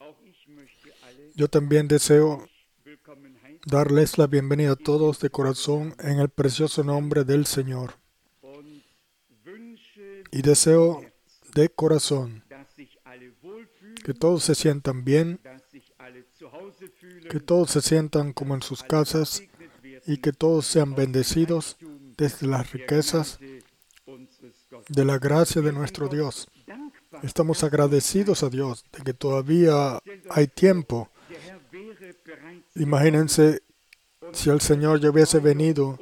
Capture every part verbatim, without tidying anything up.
Yo también deseo darles la bienvenida a todos de corazón en el precioso nombre del Señor. Y deseo de corazón que todos se sientan bien, que todos se sientan como en sus casas y que todos sean bendecidos desde las riquezas de la gracia de nuestro Dios. Estamos agradecidos a Dios de que todavía hay tiempo. Imagínense si el Señor ya hubiese venido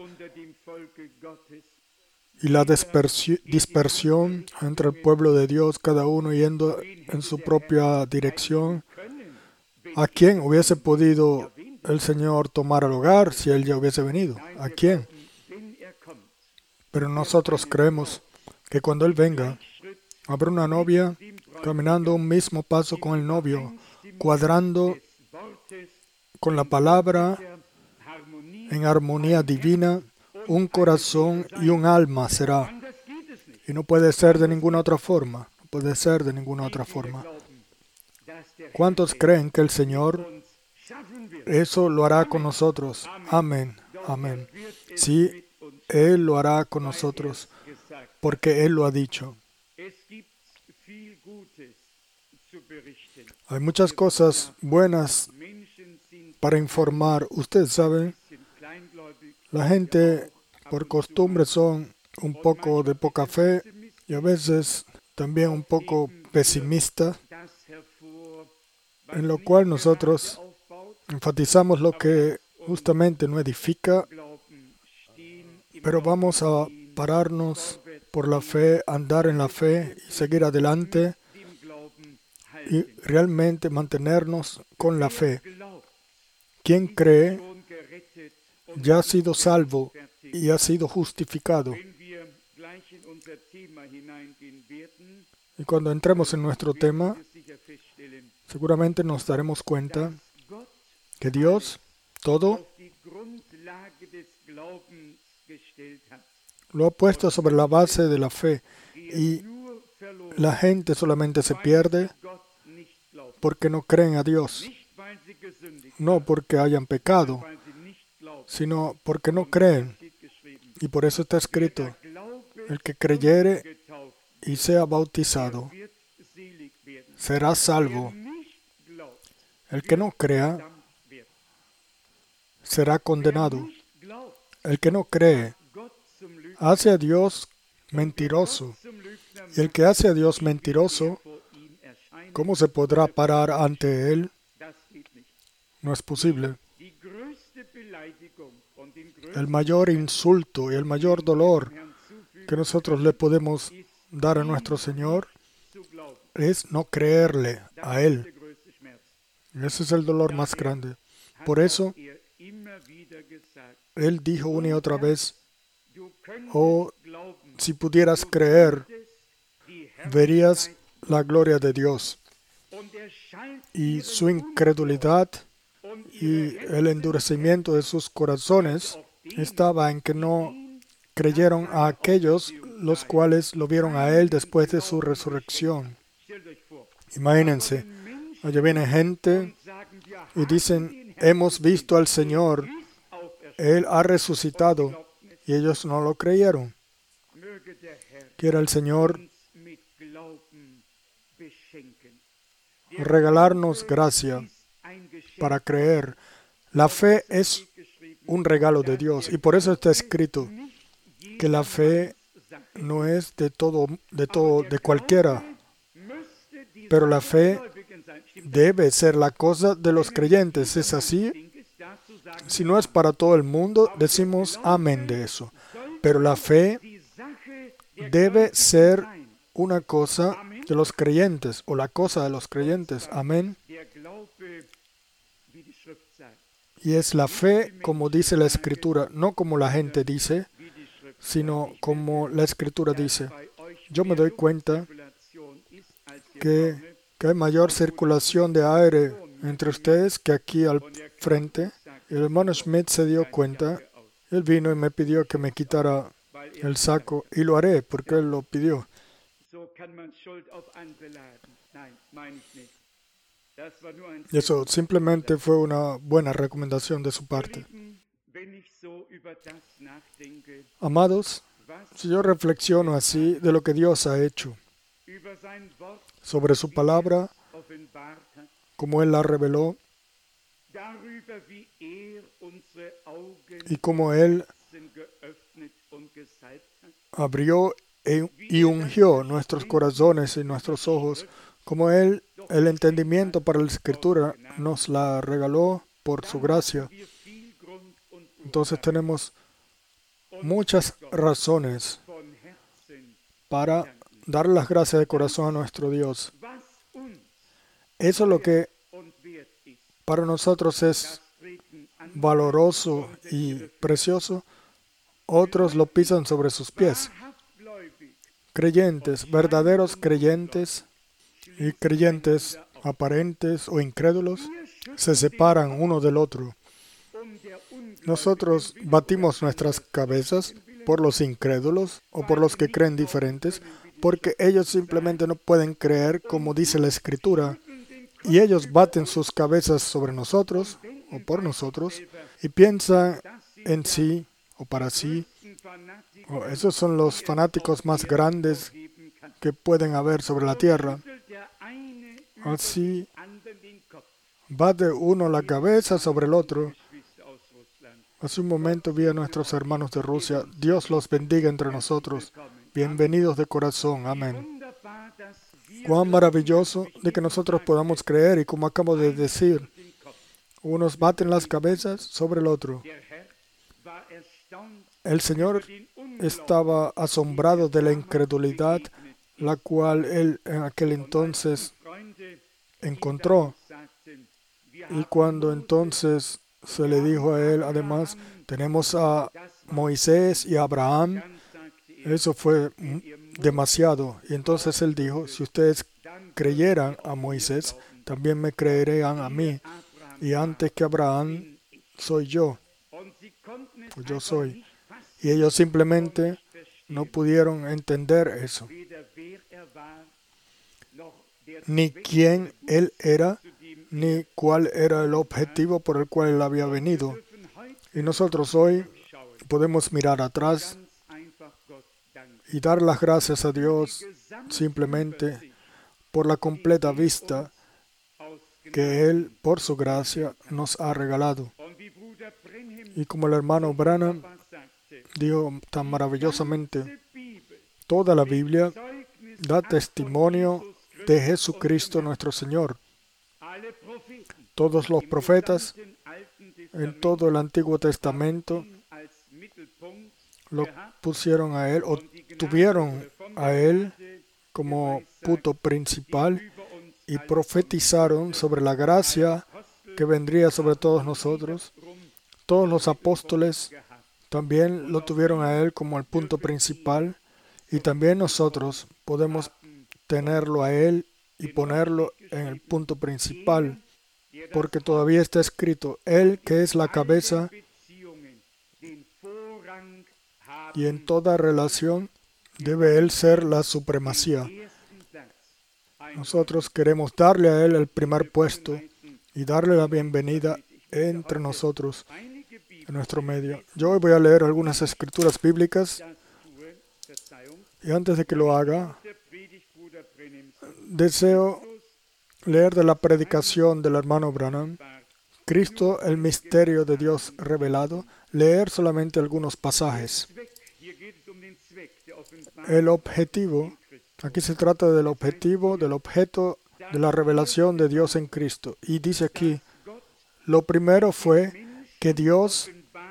y la dispersi- dispersión entre el pueblo de Dios, cada uno yendo en su propia dirección. ¿A quién hubiese podido el Señor tomar el hogar si Él ya hubiese venido? ¿A quién? Pero nosotros creemos que cuando Él venga, habrá una novia caminando un mismo paso con el novio, cuadrando con la palabra en armonía divina, un corazón y un alma será. Y no puede ser de ninguna otra forma. No puede ser de ninguna otra forma. ¿Cuántos creen que el Señor eso lo hará con nosotros? Amén. Amén. Sí, Él lo hará con nosotros porque Él lo ha dicho. Hay muchas cosas buenas para informar. Ustedes saben, la gente por costumbre son un poco de poca fe y a veces también un poco pesimista, en lo cual nosotros enfatizamos lo que justamente no edifica, pero vamos a pararnos por la fe, andar en la fe y seguir adelante y realmente mantenernos con la fe. Quien cree ya ha sido salvo y ha sido justificado. Y cuando entremos en nuestro tema, seguramente nos daremos cuenta que Dios todo lo ha puesto sobre la base de la fe y la gente solamente se pierde porque no creen a Dios, no porque hayan pecado, sino porque no creen. Y por eso está escrito, el que creyere y sea bautizado será salvo. El que no crea será condenado. El que no cree hace a Dios mentiroso. Y el que hace a Dios mentiroso, ¿cómo se podrá parar ante Él? No es posible. El mayor insulto y el mayor dolor que nosotros le podemos dar a nuestro Señor es no creerle a Él. Ese es el dolor más grande. Por eso, Él dijo una y otra vez, oh, si pudieras creer, verías la gloria de Dios. Y su incredulidad y el endurecimiento de sus corazones estaba en que no creyeron a aquellos los cuales lo vieron a Él después de su resurrección. Imagínense, allá viene gente y dicen, hemos visto al Señor, Él ha resucitado, y ellos no lo creyeron. Quiera el Señor regalarnos gracia para creer. La fe es un regalo de Dios y por eso está escrito que la fe no es de todo, de todo, de cualquiera, pero la fe debe ser la cosa de los creyentes. ¿Es así? Si no es para todo el mundo, decimos amén de eso. Pero la fe debe ser una cosa de los creyentes o la cosa de los creyentes. Amén. Y es la fe como dice la Escritura, no como la gente dice, sino como la Escritura dice. Yo me doy cuenta que, que hay mayor circulación de aire entre ustedes que aquí al frente. El hermano Schmidt se dio cuenta. Él vino y me pidió que me quitara el saco y lo haré porque él lo pidió. Y eso simplemente fue una buena recomendación de su parte. Amados, si yo reflexiono así de lo que Dios ha hecho, sobre su palabra, como Él la reveló, y como Él abrió y ungió nuestros corazones y nuestros ojos, como Él, el entendimiento para la Escritura, nos la regaló por su gracia. Entonces tenemos muchas razones para dar las gracias de corazón a nuestro Dios. Eso es lo que para nosotros es valoroso y precioso. Otros lo pisan sobre sus pies. Creyentes, verdaderos creyentes y creyentes aparentes o incrédulos se separan uno del otro. Nosotros batimos nuestras cabezas por los incrédulos o por los que creen diferentes, porque ellos simplemente no pueden creer como dice la Escritura, y ellos baten sus cabezas sobre nosotros o por nosotros y piensan en sí o para sí. Oh, esos son los fanáticos más grandes que pueden haber sobre la tierra. Así bate uno la cabeza sobre el otro. Hace un momento vi a nuestros hermanos de Rusia. Dios los bendiga entre nosotros. Bienvenidos de corazón. Amén. Cuán maravilloso de que nosotros podamos creer, y como acabo de decir, unos baten las cabezas sobre el otro. El Señor estaba asombrado de la incredulidad, la cual Él en aquel entonces encontró. Y cuando entonces se le dijo a Él, además, tenemos a Moisés y a Abraham, eso fue demasiado. Y entonces Él dijo, si ustedes creyeran a Moisés, también me creerían a mí. Y antes que Abraham, soy yo. Pues yo soy. Y ellos simplemente no pudieron entender eso. Ni quién Él era, ni cuál era el objetivo por el cual Él había venido. Y nosotros hoy podemos mirar atrás y dar las gracias a Dios simplemente por la completa vista que Él, por su gracia, nos ha regalado. Y como el hermano Branham dijo tan maravillosamente, toda la Biblia da testimonio de Jesucristo nuestro Señor. Todos los profetas en todo el Antiguo Testamento lo pusieron a Él o tuvieron a Él como punto principal y profetizaron sobre la gracia que vendría sobre todos nosotros. Todos los apóstoles también lo tuvieron a Él como el punto principal, y también nosotros podemos tenerlo a Él y ponerlo en el punto principal, porque todavía está escrito, Él que es la cabeza, y en toda relación debe Él ser la supremacía. Nosotros queremos darle a Él el primer puesto y darle la bienvenida entre nosotros, en nuestro medio. Yo hoy voy a leer algunas escrituras bíblicas, y antes de que lo haga, deseo leer de la predicación del hermano Branham, Cristo, el misterio de Dios revelado, leer solamente algunos pasajes. El objetivo, aquí se trata del objetivo, del objeto de la revelación de Dios en Cristo. Y dice aquí, lo primero fue que Dios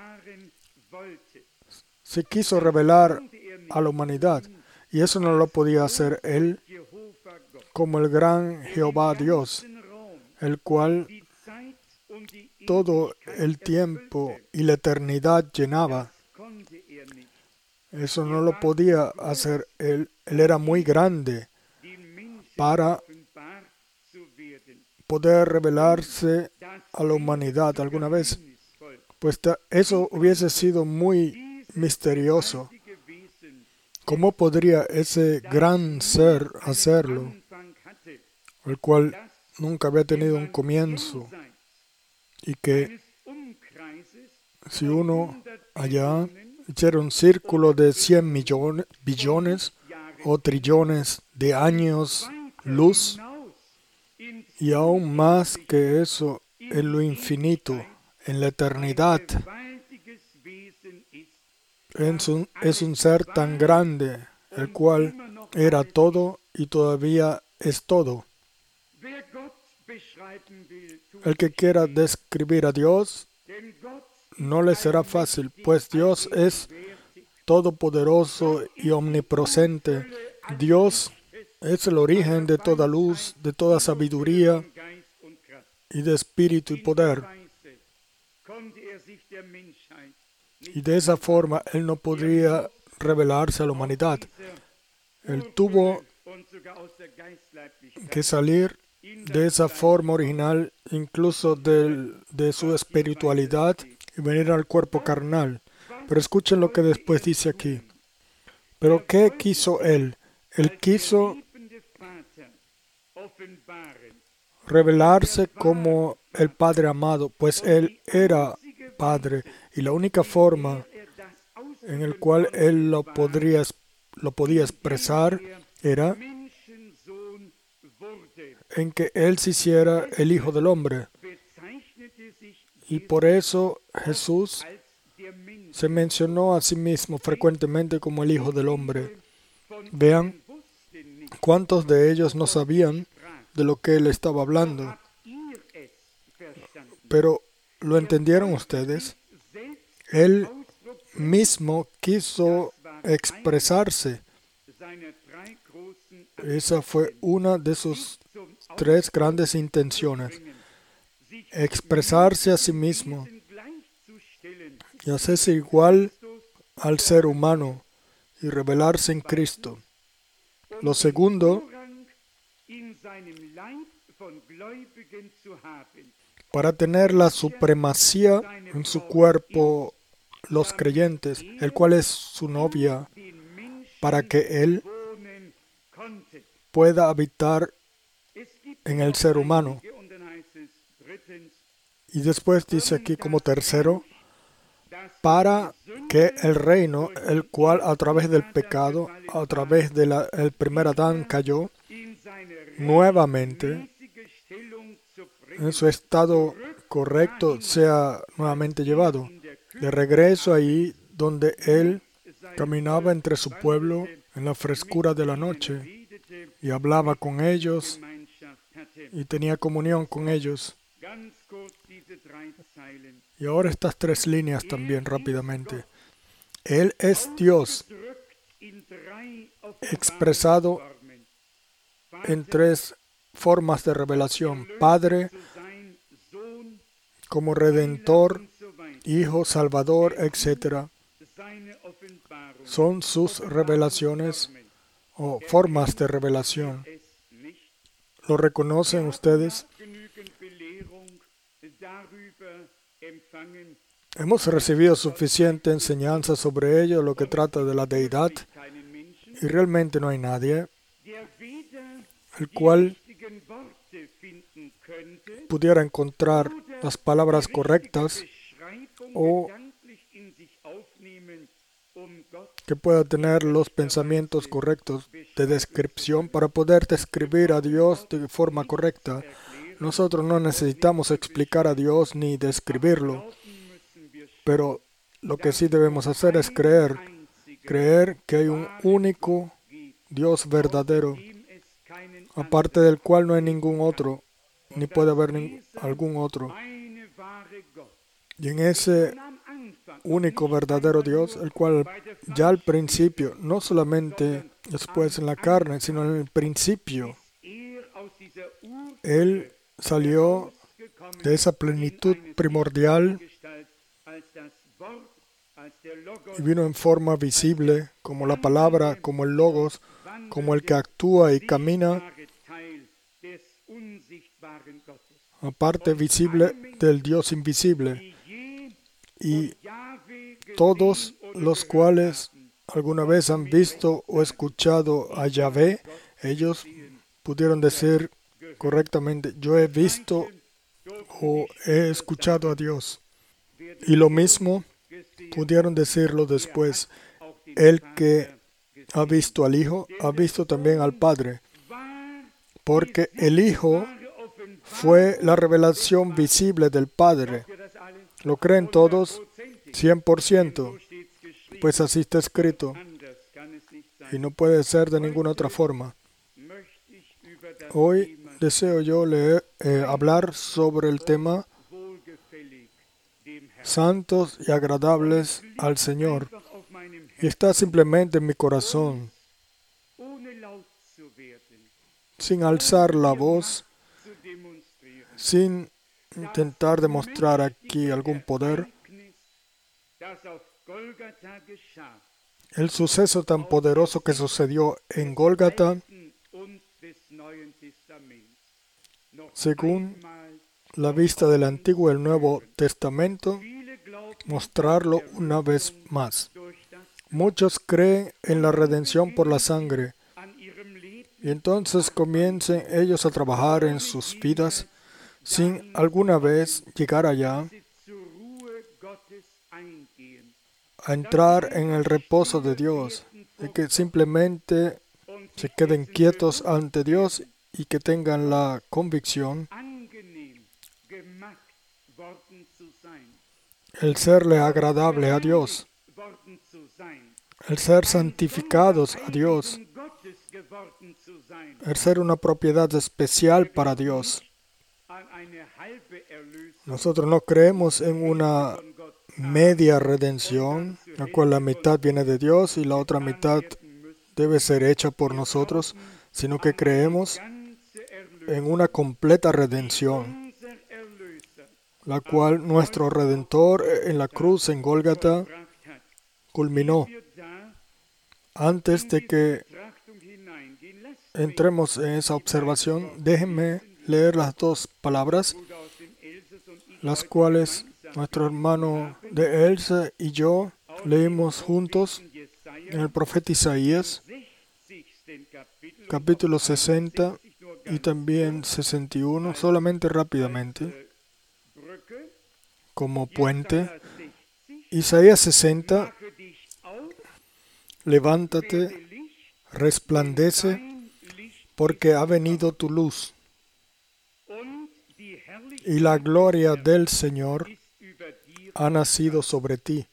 se quiso revelar a la humanidad, y eso no lo podía hacer Él como el gran Jehová Dios, el cual todo el tiempo y la eternidad llenaba. Eso no lo podía hacer Él. Él era muy grande para poder revelarse a la humanidad alguna vez. Pues eso hubiese sido muy misterioso. ¿Cómo podría ese gran ser hacerlo? El cual nunca había tenido un comienzo y que si uno allá hiciera un círculo de cien millones, billones o trillones de años luz y aún más que eso en lo infinito, en la eternidad, es un, es un ser tan grande, el cual era todo y todavía es todo. El que quiera describir a Dios no le será fácil, pues Dios es todopoderoso y omnipresente. Dios es el origen de toda luz, de toda sabiduría y de espíritu y poder. Y de esa forma Él no podría revelarse a la humanidad. Él tuvo que salir de esa forma original, incluso del, de su espiritualidad, y venir al cuerpo carnal. Pero escuchen lo que después dice aquí. ¿Pero qué quiso Él? Él quiso revelarse como el Padre amado, pues Él era Padre, y la única forma en la cual Él lo, podría, lo podía expresar era en que Él se hiciera el Hijo del Hombre. Y por eso Jesús se mencionó a sí mismo frecuentemente como el Hijo del Hombre. Vean cuántos de ellos no sabían de lo que Él estaba hablando. Pero, ¿lo entendieron ustedes? Él mismo quiso expresarse. Esa fue una de sus tres grandes intenciones. Expresarse a sí mismo y hacerse igual al ser humano y revelarse en Cristo. Lo segundo, para tener la supremacía en su cuerpo, los creyentes, el cual es su novia, para que Él pueda habitar en el ser humano. Y después dice aquí como tercero, para que el reino, el cual a través del pecado, a través del primer Adán cayó, nuevamente, en su estado correcto, sea nuevamente llevado. De regreso ahí donde Él caminaba entre su pueblo en la frescura de la noche y hablaba con ellos y tenía comunión con ellos. Y ahora estas tres líneas también rápidamente. Él es Dios expresado en tres formas de revelación. Padre como Redentor, Hijo, Salvador, etcétera. Son sus revelaciones o formas de revelación. ¿Lo reconocen ustedes? Hemos recibido suficiente enseñanza sobre ello, lo que trata de la deidad, y realmente no hay nadie el cual pudiera encontrar las palabras correctas o que pueda tener los pensamientos correctos de descripción para poder describir a Dios de forma correcta. Nosotros no necesitamos explicar a Dios ni describirlo, pero lo que sí debemos hacer es creer, creer que hay un único Dios verdadero, aparte del cual no hay ningún otro, ni puede haber ning- algún otro. Y en ese único verdadero Dios, el cual ya al principio, no solamente después en la carne, sino en el principio, Él salió de esa plenitud primordial y vino en forma visible, como la palabra, como el logos, como el que actúa y camina, aparte visible del Dios invisible. Y todos los cuales alguna vez han visto o escuchado a Yahvé, ellos pudieron decir correctamente. Yo he visto o he escuchado a Dios. Y lo mismo pudieron decirlo después. El que ha visto al Hijo, ha visto también al Padre. Porque el Hijo fue la revelación visible del Padre. ¿Lo creen todos? cien por ciento. Pues así está escrito. Y no puede ser de ninguna otra forma. Hoy deseo yo leer, eh, hablar sobre el tema santos y agradables al Señor. Y está simplemente en mi corazón, sin alzar la voz, sin intentar demostrar aquí algún poder. El suceso tan poderoso que sucedió en Gólgata, según la vista del Antiguo y el Nuevo Testamento, mostrarlo una vez más. Muchos creen en la redención por la sangre, y entonces comiencen ellos a trabajar en sus vidas sin alguna vez llegar allá, a entrar en el reposo de Dios, y que simplemente se queden quietos ante Dios y que tengan la convicción, el serle agradable a Dios, el ser santificados a Dios, el ser una propiedad especial para Dios. Nosotros no creemos en una media redención, la cual la mitad viene de Dios y la otra mitad debe ser hecha por nosotros, sino que creemos en una completa redención, la cual nuestro Redentor en la cruz en Gólgata culminó. Antes de que entremos en esa observación, déjenme leer las dos palabras, las cuales nuestro hermano de Elsa y yo leímos juntos en el profeta Isaías, capítulo sesenta y también sesenta y uno, solamente rápidamente, como puente. Isaías sesenta, levántate, resplandece, porque ha venido tu luz, y la gloria del Señor ha nacido sobre ti.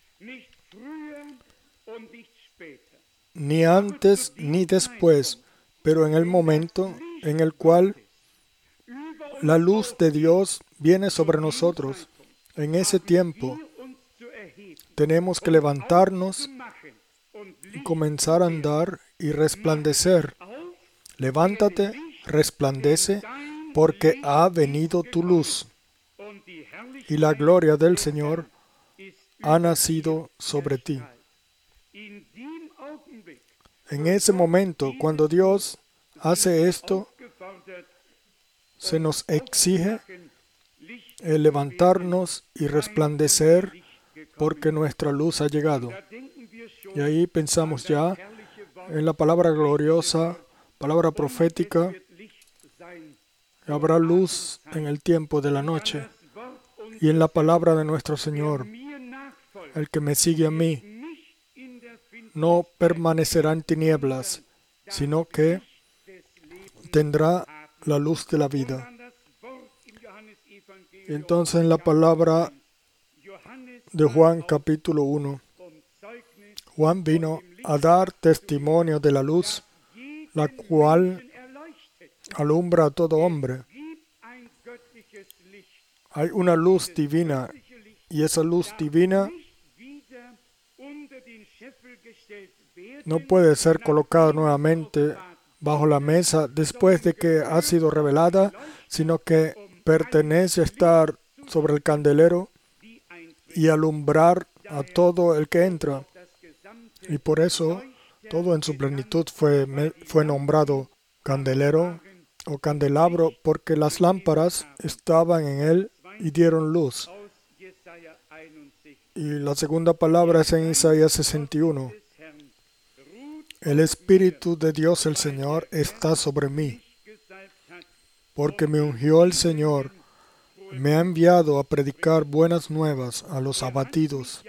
Ni antes ni después, pero en el momento en el cual la luz de Dios viene sobre nosotros, en ese tiempo tenemos que levantarnos y comenzar a andar y resplandecer. Levántate, resplandece, porque ha venido tu luz, y la gloria del Señor ha nacido sobre ti. En ese momento, cuando Dios hace esto, se nos exige el levantarnos y resplandecer porque nuestra luz ha llegado. Y ahí pensamos ya en la palabra gloriosa, palabra profética. Habrá luz en el tiempo de la noche. Y en la palabra de nuestro Señor, el que me sigue a mí no permanecerá en tinieblas, sino que tendrá la luz de la vida. Y entonces en la palabra de Juan capítulo uno, Juan vino a dar testimonio de la luz, la cual alumbra a todo hombre. Hay una luz divina, y esa luz divina no puede ser colocada nuevamente bajo la mesa después de que ha sido revelada, sino que pertenece a estar sobre el candelero y alumbrar a todo el que entra. Y por eso todo en su plenitud fue, fue nombrado candelero o candelabro, porque las lámparas estaban en él y dieron luz. Y la segunda palabra es en Isaías sesenta y uno. El Espíritu de Dios el Señor está sobre mí, porque me ungió el Señor, me ha enviado a predicar buenas nuevas a los abatidos,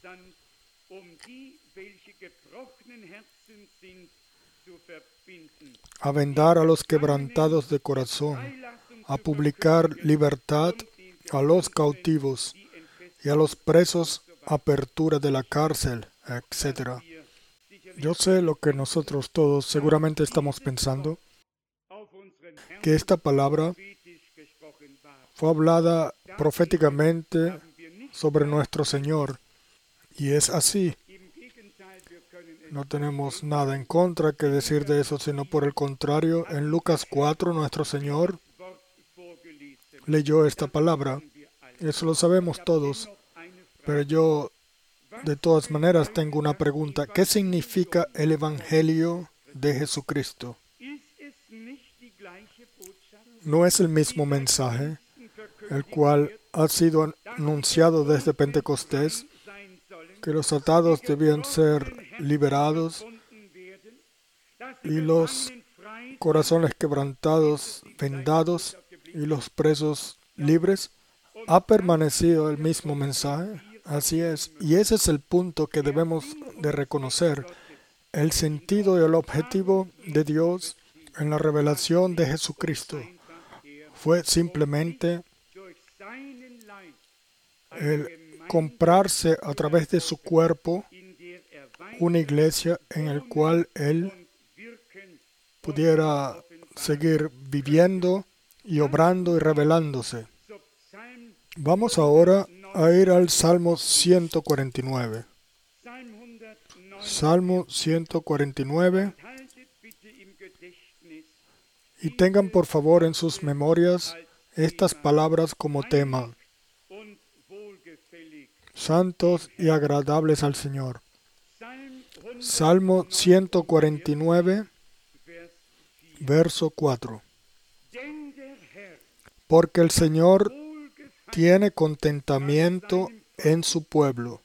a vendar a los quebrantados de corazón, a publicar libertad a los cautivos y a los presos apertura de la cárcel, etcétera. Yo sé lo que nosotros todos seguramente estamos pensando, que esta palabra fue hablada proféticamente sobre nuestro Señor, y es así. No tenemos nada en contra que decir de eso, sino por el contrario, en Lucas cuatro, nuestro Señor leyó esta palabra. Eso lo sabemos todos, pero yo de todas maneras tengo una pregunta. ¿Qué significa el Evangelio de Jesucristo? ¿No es el mismo mensaje, el cual ha sido anunciado desde Pentecostés, que los atados debían ser liberados y los corazones quebrantados vendados y los presos libres? ¿Ha permanecido el mismo mensaje? Así es. Y ese es el punto que debemos de reconocer. El sentido y el objetivo de Dios en la revelación de Jesucristo fue simplemente el comprarse a través de su cuerpo una iglesia en el cual Él pudiera seguir viviendo y obrando y revelándose. Vamos ahora a ir al Salmo ciento cuarenta y nueve. Salmo ciento cuarenta y nueve. Y tengan por favor en sus memorias estas palabras como tema: santos y agradables al Señor. Salmo ciento cuarenta y nueve, verso cuatro. Porque el Señor tiene contentamiento en su pueblo.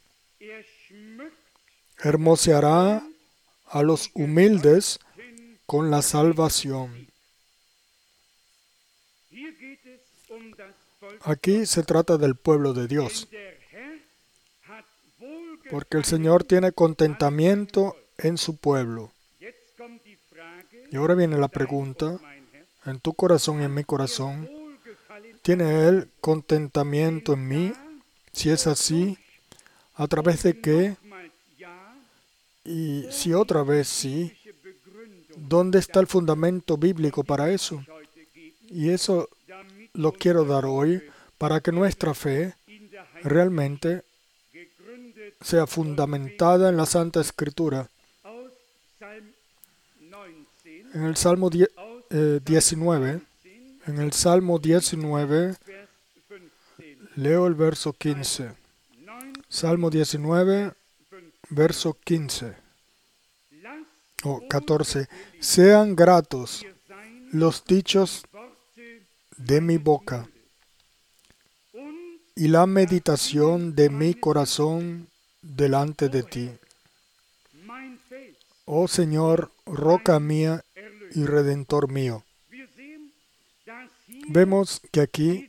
Hermoseará a los humildes con la salvación. Aquí se trata del pueblo de Dios. Porque el Señor tiene contentamiento en su pueblo. Y ahora viene la pregunta: en tu corazón y en mi corazón, ¿tiene Él contentamiento en mí? Si es así, ¿a través de qué? Y si otra vez sí, ¿dónde está el fundamento bíblico para eso? Y eso lo quiero dar hoy para que nuestra fe realmente sea fundamentada en la Santa Escritura. En el Salmo diecinueve, en el Salmo diecinueve, leo el verso quince. Salmo diecinueve, verso quince o catorce. Sean gratos los dichos de mi boca y la meditación de mi corazón delante de ti. Oh Señor, roca mía y redentor mío. Vemos que aquí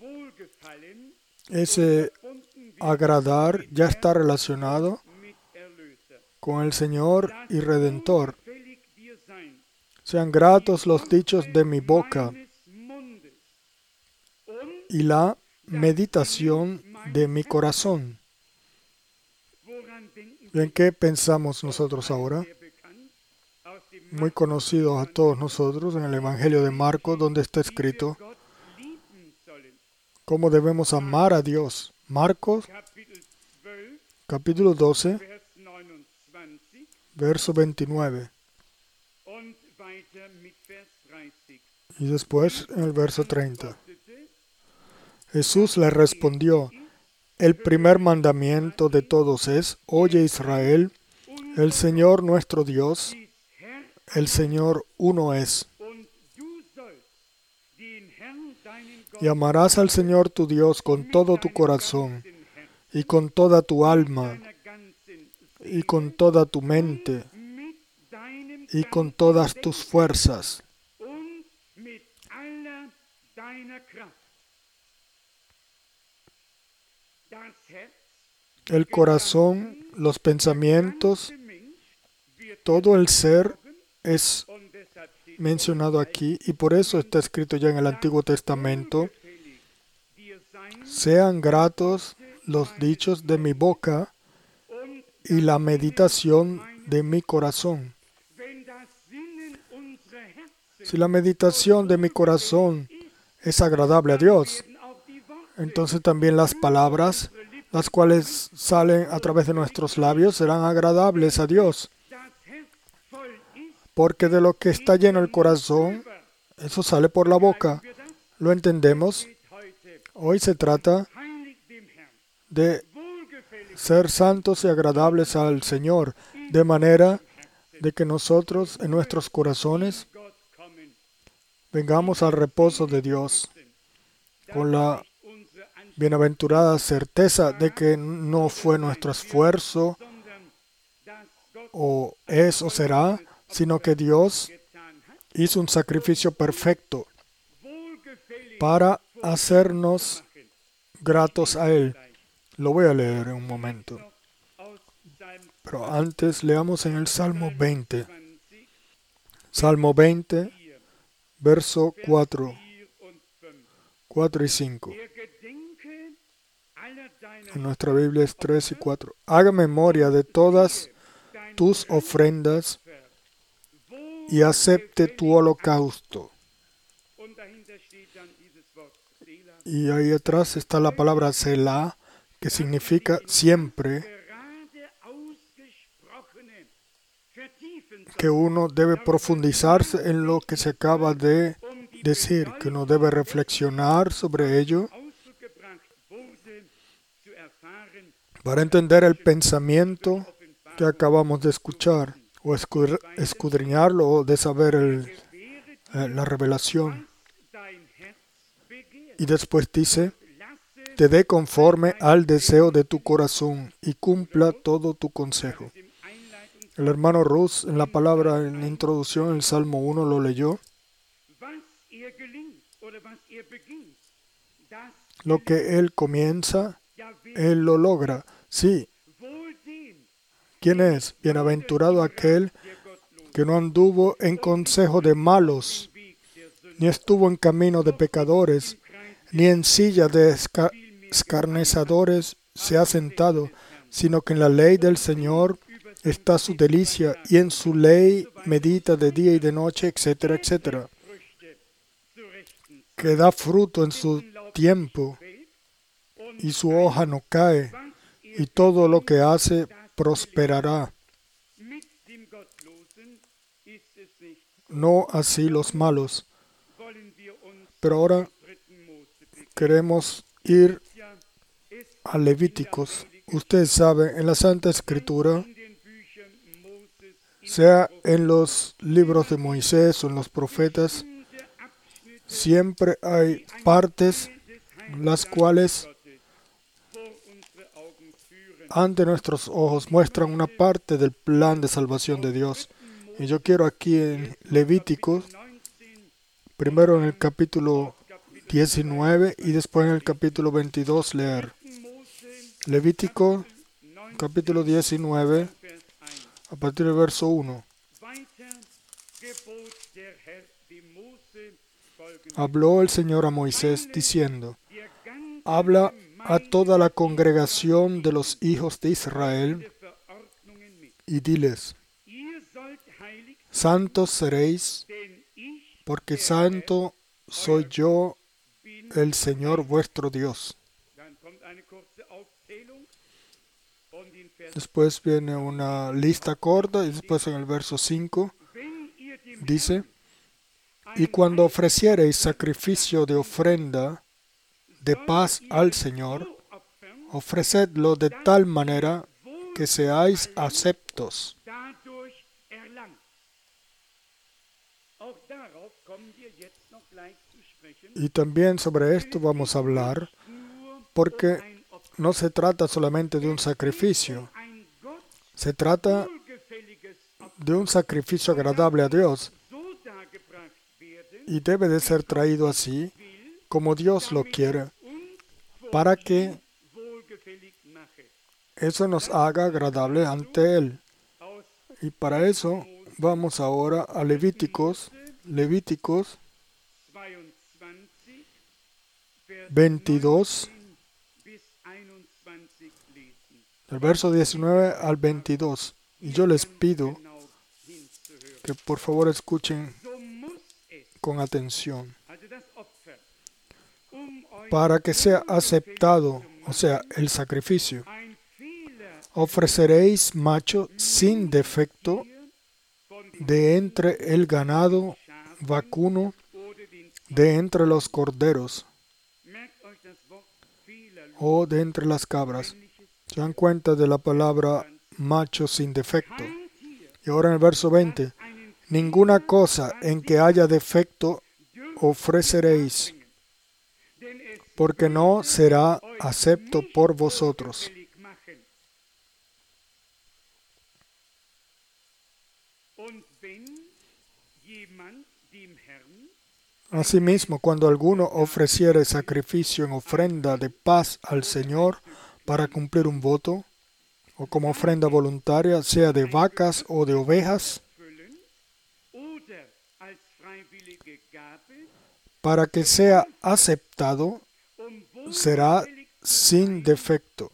ese agradar ya está relacionado con el Señor y Redentor. Sean gratos los dichos de mi boca y la meditación de mi corazón. ¿En qué pensamos nosotros ahora? Muy conocido a todos nosotros en el Evangelio de Marcos, donde está escrito cómo debemos amar a Dios. Marcos, capítulo doce, verso veintinueve. Y después en el verso treinta. Jesús le respondió: el primer mandamiento de todos es: oye Israel, el Señor nuestro Dios, el Señor uno es. Y amarás al Señor tu Dios con todo tu corazón, y con toda tu alma, y con toda tu mente, y con todas tus fuerzas. el corazón, los pensamientos, todo el ser es mencionado aquí, y por eso está escrito ya en el Antiguo Testamento: sean gratos los dichos de mi boca y la meditación de mi corazón. Si la meditación de mi corazón es agradable a Dios, entonces también las palabras, las cuales salen a través de nuestros labios, serán agradables a Dios. Porque de lo que está lleno el corazón, eso sale por la boca. ¿Lo entendemos? Hoy se trata de ser santos y agradables al Señor, de manera de que nosotros en nuestros corazones vengamos al reposo de Dios con la bienaventurada certeza de que no fue nuestro esfuerzo o es o será, sino que Dios hizo un sacrificio perfecto para hacernos gratos a Él. Lo voy a leer en un momento. Pero antes leamos en el Salmo veinte. Salmo veinte, verso cuatro. cuatro y cinco. En nuestra Biblia es tres y cuatro. Haga memoria de todas tus ofrendas y acepte tu holocausto. Y ahí atrás está la palabra Selah, que significa siempre, que uno debe profundizarse en lo que se acaba de decir, que uno debe reflexionar sobre ello para entender el pensamiento que acabamos de escuchar, o escudriñarlo, o de saber el, eh, la revelación. Y después dice: te dé conforme al deseo de tu corazón y cumpla todo tu consejo. El hermano Rus, en la palabra en la introducción, el Salmo uno lo leyó. Lo que él comienza, él lo logra. Sí. ¿Quién es? Bienaventurado aquel que no anduvo en consejo de malos, ni estuvo en camino de pecadores, ni en silla de esca- escarnecedores se ha sentado, sino que en la ley del Señor está su delicia, y en su ley medita de día y de noche, etcétera, etcétera. Que da fruto en su tiempo, y su hoja no cae, y todo lo que hace prosperará. No así los malos. Pero ahora queremos ir a Levíticos. Ustedes saben, en la Santa Escritura, sea en los libros de Moisés o en los profetas, siempre hay partes las cuales ante nuestros ojos muestran una parte del plan de salvación de Dios. Y yo quiero aquí en Levíticos, primero en el capítulo diecinueve y después en el capítulo veintidós leer. Levítico, capítulo diecinueve, a partir del verso uno. Habló el Señor a Moisés diciendo: habla a toda la congregación de los hijos de Israel y diles: santos seréis, porque santo soy yo, el Señor vuestro Dios. Después viene una lista corta y después en el verso cinco dice: y cuando ofreciereis sacrificio de ofrenda de paz al Señor, ofrecedlo de tal manera que seáis aceptos. Y también sobre esto vamos a hablar, porque no se trata solamente de un sacrificio, se trata de un sacrificio agradable a Dios, y debe de ser traído así, como Dios lo quiere, para que eso nos haga agradable ante Él. Y para eso vamos ahora a Levíticos, Levíticos veintidós, del verso diecinueve al veintidós. Y yo les pido que por favor escuchen con atención. Para que sea aceptado, o sea, el sacrificio, ofreceréis macho sin defecto de entre el ganado vacuno, de entre los corderos o de entre las cabras. ¿Se dan cuenta de la palabra macho sin defecto? Y ahora en el verso veinte, ninguna cosa en que haya defecto ofreceréis, porque no será acepto por vosotros. Asimismo, cuando alguno ofreciere sacrificio en ofrenda de paz al Señor para cumplir un voto, o como ofrenda voluntaria, sea de vacas o de ovejas, para que sea aceptado, será sin defecto.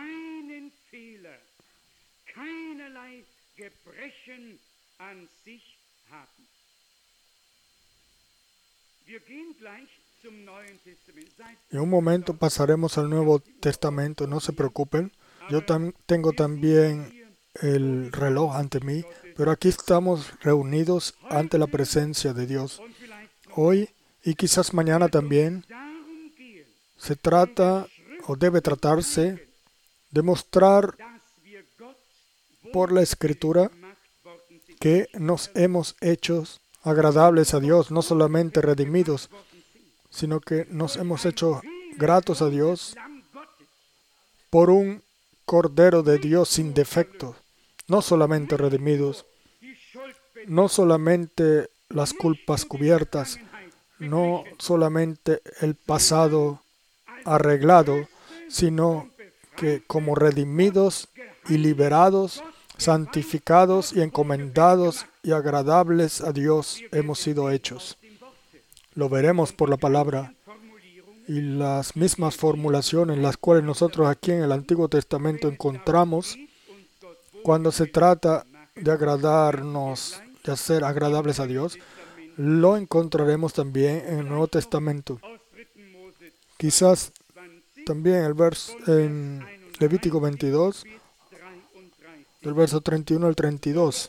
En un momento pasaremos al Nuevo Testamento, no se preocupen. Yo tam- tengo también el reloj ante mí, pero aquí estamos reunidos ante la presencia de Dios. Hoy y quizás mañana también se trata o debe tratarse de mostrar por la Escritura que nos hemos hecho agradables a Dios, no solamente redimidos, sino que nos hemos hecho gratos a Dios por un Cordero de Dios sin defecto, no solamente redimidos, no solamente las culpas cubiertas, no solamente el pasado arreglado, sino que como redimidos y liberados, santificados y encomendados y agradables a Dios hemos sido hechos. Lo veremos por la palabra y las mismas formulaciones en las cuales nosotros aquí en el Antiguo Testamento encontramos cuando se trata de agradarnos, de hacer agradables a Dios, lo encontraremos también en el Nuevo Testamento. Quizás también el verso en Levítico veintidós, del verso treinta y uno al treinta y dos.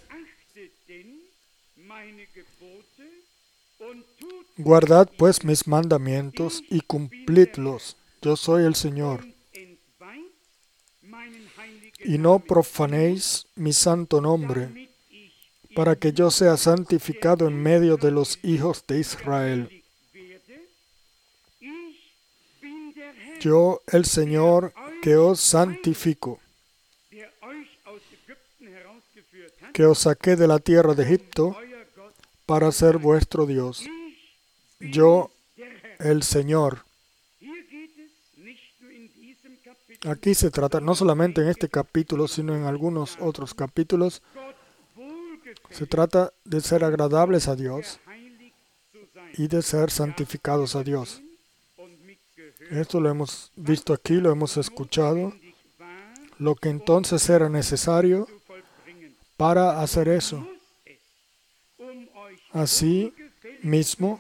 Guardad pues mis mandamientos y cumplidlos. Yo soy el Señor. Y no profanéis mi santo nombre, para que yo sea santificado en medio de los hijos de Israel. Yo, el Señor, que os santifico, que os saqué de la tierra de Egipto para ser vuestro Dios. Yo, el Señor. Aquí se trata, no solamente en este capítulo, sino en algunos otros capítulos, se trata de ser agradables a Dios y de ser santificados a Dios. Esto lo hemos visto aquí, lo hemos escuchado. Lo que entonces era necesario para hacer eso. Así mismo,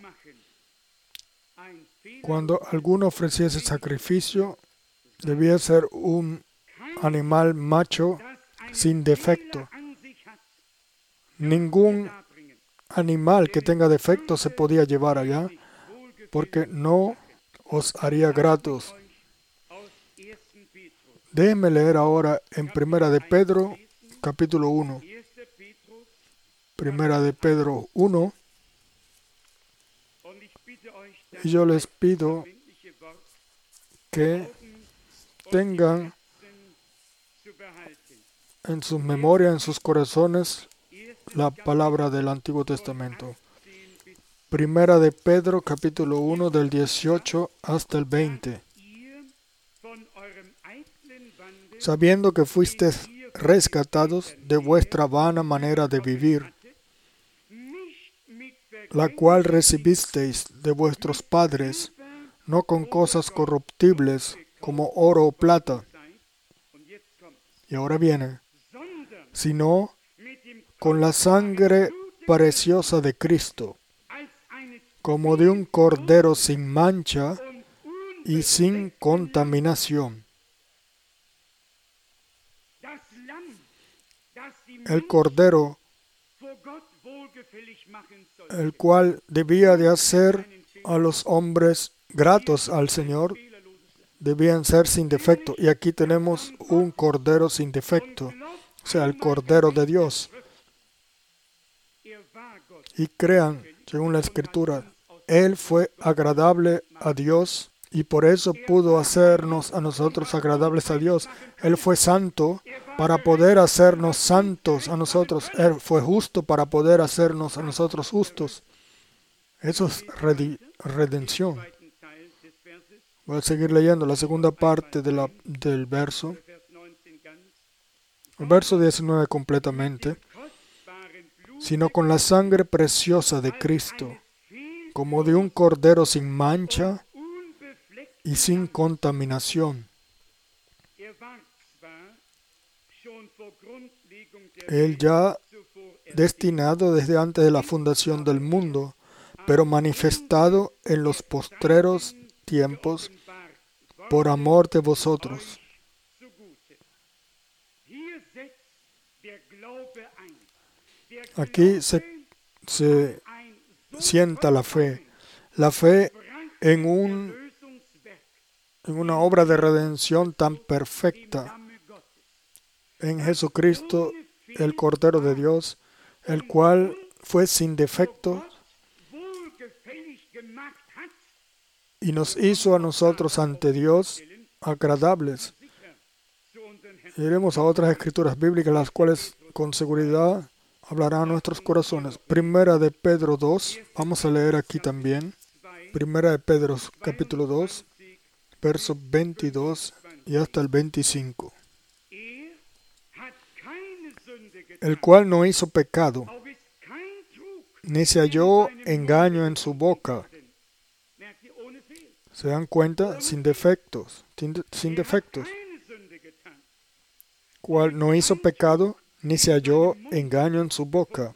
cuando alguno ofreciese sacrificio, debía ser un animal macho sin defecto. Ningún animal que tenga defecto se podía llevar allá, porque no os haría gratos. Déjenme leer ahora en Primera de Pedro, capítulo uno. Primera de Pedro uno. Y yo les pido que tengan en sus memorias, en sus corazones, la palabra del Antiguo Testamento. Primera de Pedro, capítulo uno, del dieciocho hasta el veinte. sabiendo que fuisteis rescatados de vuestra vana manera de vivir, la cual recibisteis de vuestros padres, no con cosas corruptibles como oro o plata. Y ahora viene, sino con la sangre preciosa de Cristo, como de un cordero sin mancha y sin contaminación. El cordero, el cual debía de hacer a los hombres gratos al Señor, debían ser sin defecto. Y aquí tenemos un cordero sin defecto, o sea, el cordero de Dios. Y crean, según la Escritura, Él fue agradable a Dios y por eso pudo hacernos a nosotros agradables a Dios. Él fue santo para poder hacernos santos a nosotros. Él fue justo para poder hacernos a nosotros justos. Eso es redención. Voy a seguir leyendo la segunda parte de la, del verso. El verso diecinueve completamente. Sino con la sangre preciosa de Cristo, como de un cordero sin mancha y sin contaminación. Él ya destinado desde antes de la fundación del mundo, pero manifestado en los postreros tiempos por amor de vosotros. Aquí se, se sienta la fe, la fe en, un, en una obra de redención tan perfecta, en Jesucristo, el Cordero de Dios, el cual fue sin defecto y nos hizo a nosotros ante Dios agradables. Iremos a otras escrituras bíblicas, las cuales con seguridad hablará a nuestros corazones. Primera de Pedro dos, vamos a leer aquí también. Primera de Pedro capítulo dos, versos veintidós y hasta el veinticinco. El cual no hizo pecado, ni se halló engaño en su boca. ¿Se dan cuenta? Sin defectos, sin defectos. Cual no hizo pecado, ni se halló engaño en su boca.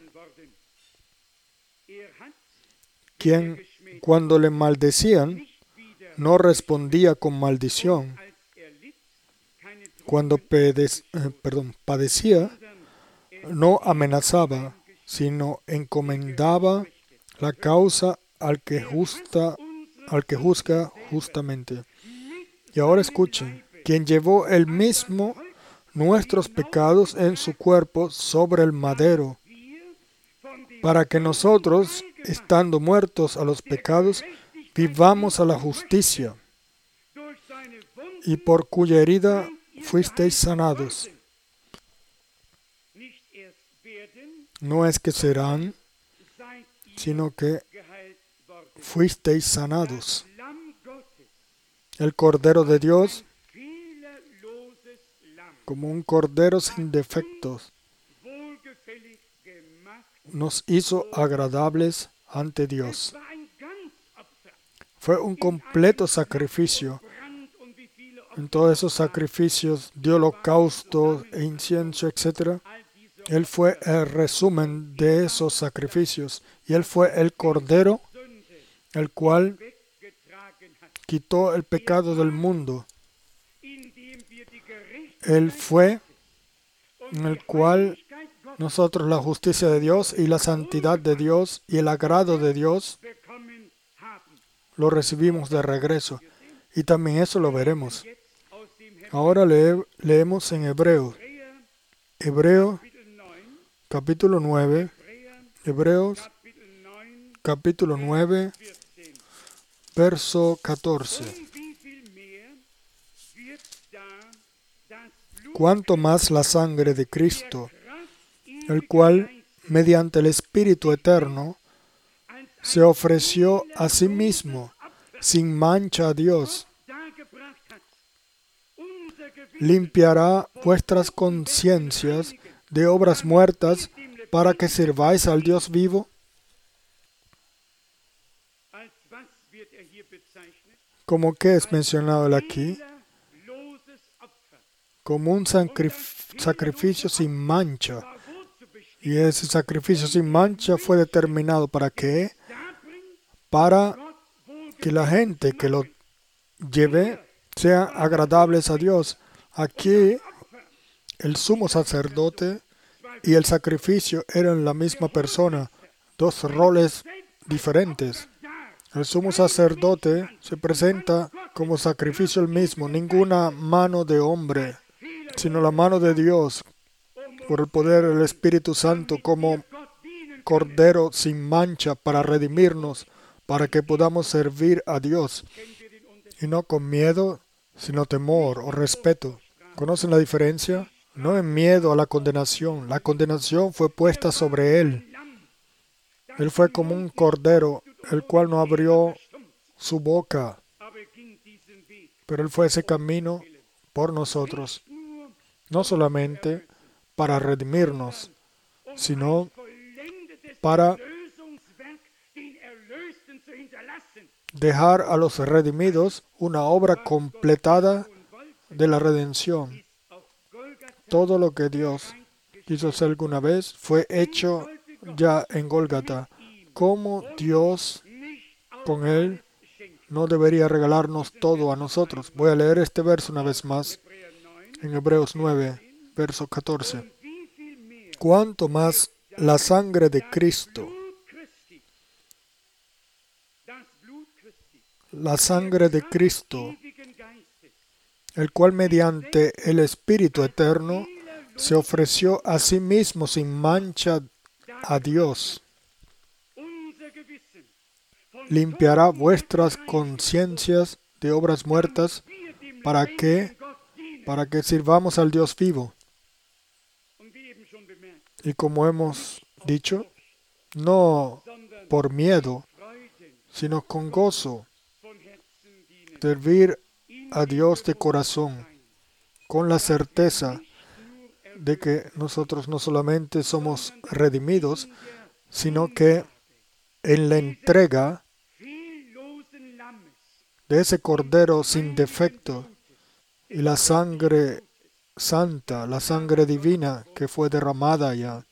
Quien, cuando le maldecían, no respondía con maldición. Cuando pedec- eh, perdón, padecía, no amenazaba, sino encomendaba la causa al que, justa, al que juzga justamente. Y ahora escuchen, quien llevó él mismo nuestros pecados en su cuerpo sobre el madero, para que nosotros, estando muertos a los pecados, vivamos a la justicia, y por cuya herida fuisteis sanados. No es que serán, sino que fuisteis sanados. El Cordero de Dios, como un cordero sin defectos, nos hizo agradables ante Dios. Fue un completo sacrificio. En todos esos sacrificios de holocausto e incienso, etcétera, Él fue el resumen de esos sacrificios. Y Él fue el Cordero, el cual quitó el pecado del mundo. Él fue en el cual nosotros la justicia de Dios y la santidad de Dios y el agrado de Dios lo recibimos de regreso. Y también eso lo veremos. Ahora lee, leemos en Hebreos. Hebreos capítulo nueve. Hebreos capítulo nueve, verso catorce. Cuanto más la sangre de Cristo, el cual, mediante el Espíritu Eterno, se ofreció a sí mismo, sin mancha a Dios, limpiará vuestras conciencias de obras muertas para que sirváis al Dios vivo. ¿Cómo que es mencionado él aquí? Como un sacrif- sacrificio sin mancha. Y ese sacrificio sin mancha fue determinado ¿para qué? Para que la gente que lo lleve sean agradables a Dios. Aquí el sumo sacerdote y el sacrificio eran la misma persona, dos roles diferentes. El sumo sacerdote se presenta como sacrificio el mismo, ninguna mano de hombre, sino la mano de Dios, por el poder del Espíritu Santo, como cordero sin mancha para redimirnos, para que podamos servir a Dios, y no con miedo, sino temor o respeto. ¿Conocen la diferencia? No en miedo a la condenación. La condenación fue puesta sobre él. Él fue como un cordero, el cual no abrió su boca, pero él fue ese camino por nosotros, no solamente para redimirnos, sino para dejar a los redimidos una obra completada de la redención. Todo lo que Dios quiso hacer alguna vez fue hecho ya en Gólgata. ¿Cómo Dios con él no debería regalarnos todo a nosotros? Voy a leer este verso una vez más en Hebreos nueve, verso catorce. ¿Cuánto más la sangre de Cristo, la sangre de Cristo, el cual mediante el Espíritu Eterno se ofreció a sí mismo sin mancha a Dios, limpiará vuestras conciencias de obras muertas para que, para que sirvamos al Dios vivo? Y como hemos dicho, no por miedo, sino con gozo, servir a Dios de corazón, con la certeza de que nosotros no solamente somos redimidos, sino que en la entrega de ese cordero sin defecto y la sangre santa, la sangre divina que fue derramada ya,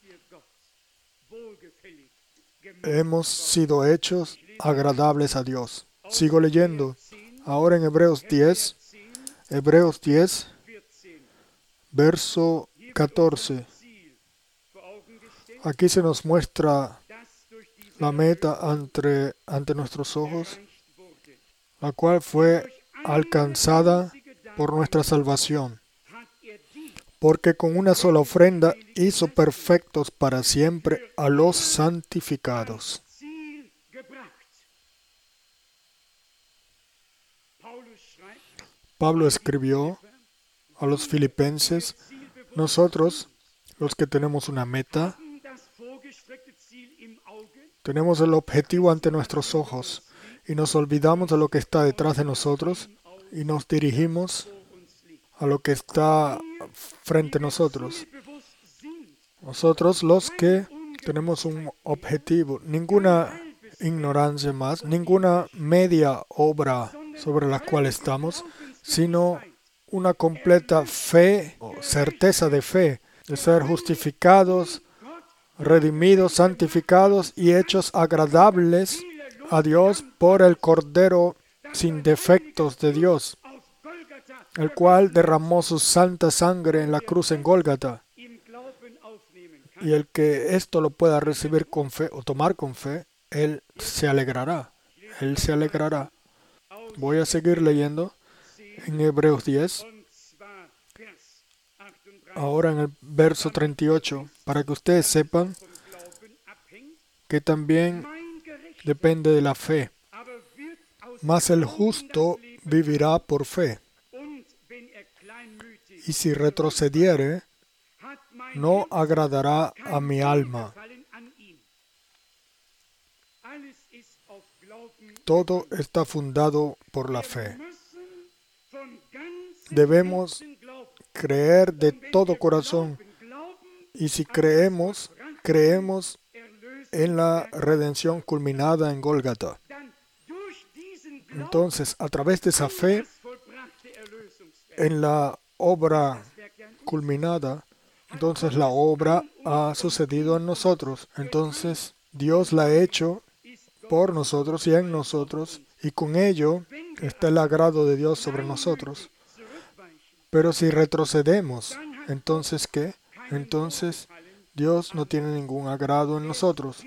hemos sido hechos agradables a Dios. Sigo leyendo. Ahora en Hebreos diez, Hebreos diez, verso catorce. Aquí se nos muestra la meta ante, ante nuestros ojos, la cual fue alcanzada por nuestra salvación, porque con una sola ofrenda hizo perfectos para siempre a los santificados. Pablo escribió a los filipenses: nosotros, los que tenemos una meta, tenemos el objetivo ante nuestros ojos y nos olvidamos de lo que está detrás de nosotros y nos dirigimos a lo que está frente a nosotros. Nosotros, los que tenemos un objetivo, ninguna ignorancia más, ninguna media obra sobre la cual estamos, sino una completa fe, o certeza de fe, de ser justificados, redimidos, santificados y hechos agradables a Dios por el Cordero sin defectos de Dios, el cual derramó su santa sangre en la cruz en Gólgata. Y el que esto lo pueda recibir con fe o tomar con fe, él se alegrará. Él se alegrará. Voy a seguir leyendo en Hebreos diez. Ahora en el verso treinta y ocho, para que ustedes sepan que también depende de la fe. Mas el justo vivirá por fe. Y si retrocediere, no agradará a mi alma. Todo está fundado por la fe. Debemos creer de todo corazón. Y si creemos, creemos en la redención culminada en Gólgata. Entonces, a través de esa fe en la obra culminada, entonces la obra ha sucedido en nosotros. Entonces, Dios la ha hecho por nosotros y en nosotros, y con ello está el agrado de Dios sobre nosotros. Pero si retrocedemos, entonces ¿qué? Entonces Dios no tiene ningún agrado en nosotros.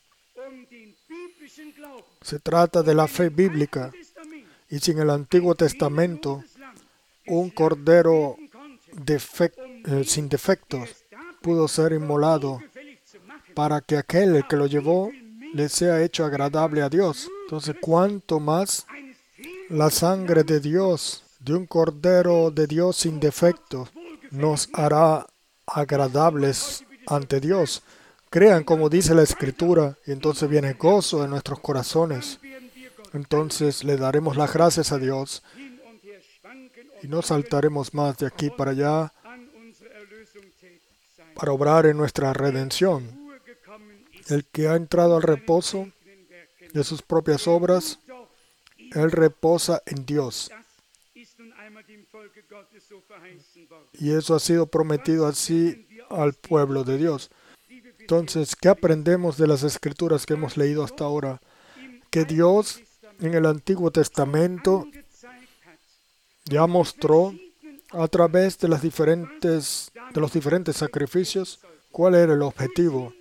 Se trata de la fe bíblica, y si en el Antiguo Testamento un cordero defect, eh, sin defectos pudo ser inmolado para que aquel el que lo llevó le sea hecho agradable a Dios, entonces cuánto más la sangre de Dios, de un cordero de Dios sin defectos, nos hará agradables ante Dios. Crean como dice la Escritura, y entonces viene gozo en nuestros corazones. Entonces le daremos las gracias a Dios y no saltaremos más de aquí para allá para obrar en nuestra redención. El que ha entrado al reposo de sus propias obras, él reposa en Dios. Y eso ha sido prometido así al pueblo de Dios. Entonces, ¿qué aprendemos de las Escrituras que hemos leído hasta ahora? Que Dios en el Antiguo Testamento ya mostró a través de, las diferentes, de los diferentes sacrificios cuál era el objetivo.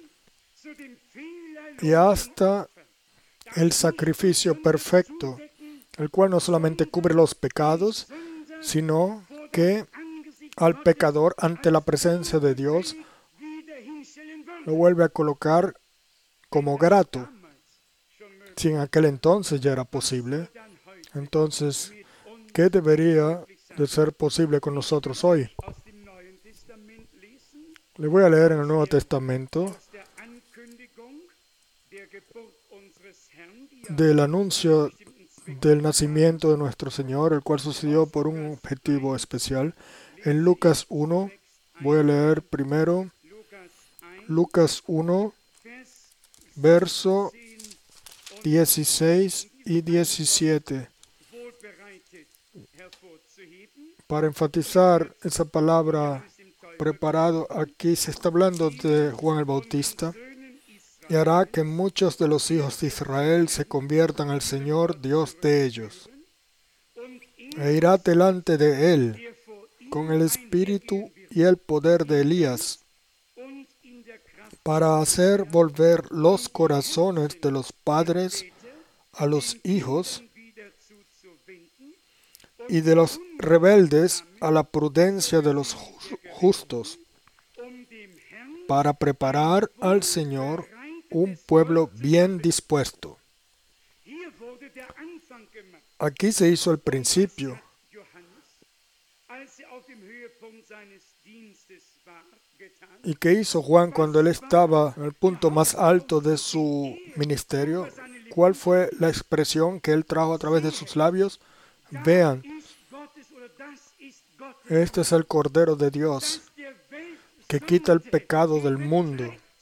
Y hasta el sacrificio perfecto, el cual no solamente cubre los pecados, sino que al pecador ante la presencia de Dios lo vuelve a colocar como grato. Si en aquel entonces ya era posible, entonces, ¿qué debería de ser posible con nosotros hoy? Le voy a leer en el Nuevo Testamento del anuncio del nacimiento de nuestro Señor, el cual sucedió por un objetivo especial. En Lucas uno, voy a leer primero Lucas uno, verso dieciséis y diecisiete. Para enfatizar esa palabra preparado, aquí se está hablando de Juan el Bautista. Y hará que muchos de los hijos de Israel se conviertan al Señor, Dios de ellos. E irá delante de él con el espíritu y el poder de Elías, para hacer volver los corazones de los padres a los hijos y de los rebeldes a la prudencia de los justos, para preparar al Señor un pueblo bien dispuesto. Aquí se hizo el principio. ¿Y qué hizo Juan cuando él estaba en el punto más alto de su ministerio? ¿Cuál fue la expresión que él trajo a través de sus labios? Vean, este es el Cordero de Dios que quita el pecado del mundo.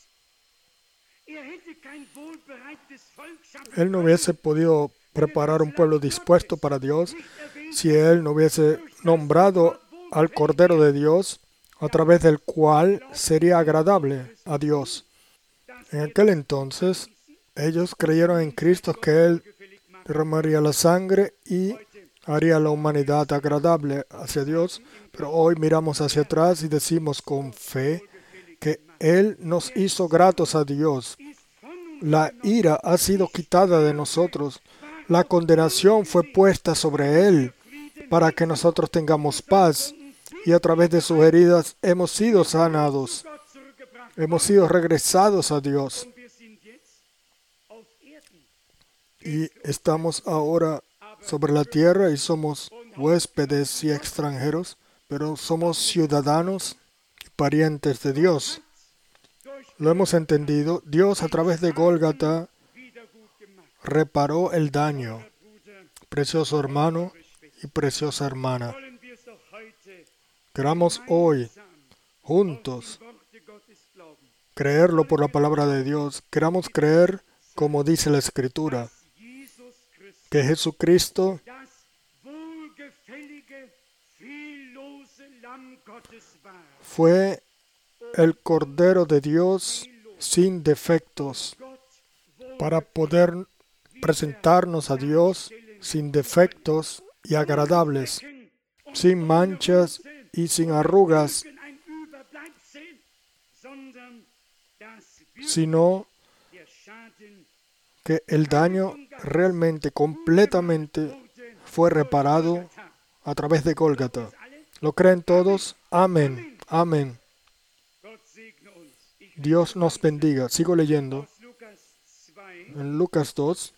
Él no hubiese podido preparar un pueblo dispuesto para Dios si él no hubiese nombrado al Cordero de Dios, a través del cual sería agradable a Dios. En aquel entonces, ellos creyeron en Cristo, que Él derramaría la sangre y haría la humanidad agradable hacia Dios. Pero hoy miramos hacia atrás y decimos con fe que Él nos hizo gratos a Dios. La ira ha sido quitada de nosotros. La condenación fue puesta sobre Él para que nosotros tengamos paz. Y a través de sus heridas hemos sido sanados. Hemos sido regresados a Dios. Y estamos ahora sobre la tierra y somos huéspedes y extranjeros, pero somos ciudadanos y parientes de Dios. Lo hemos entendido. Dios a través de Gólgata reparó el daño. Precioso hermano y preciosa hermana. Queramos hoy, juntos, creerlo por la palabra de Dios. Queramos creer, como dice la Escritura, que Jesucristo fue el Cordero de Dios sin defectos, para poder presentarnos a Dios sin defectos y agradables, sin manchas y sin arrugas, sino que el daño realmente, completamente fue reparado a través de Gólgata. ¿Lo creen todos? Amén. Amén. Dios nos bendiga. Sigo leyendo. En Lucas dos.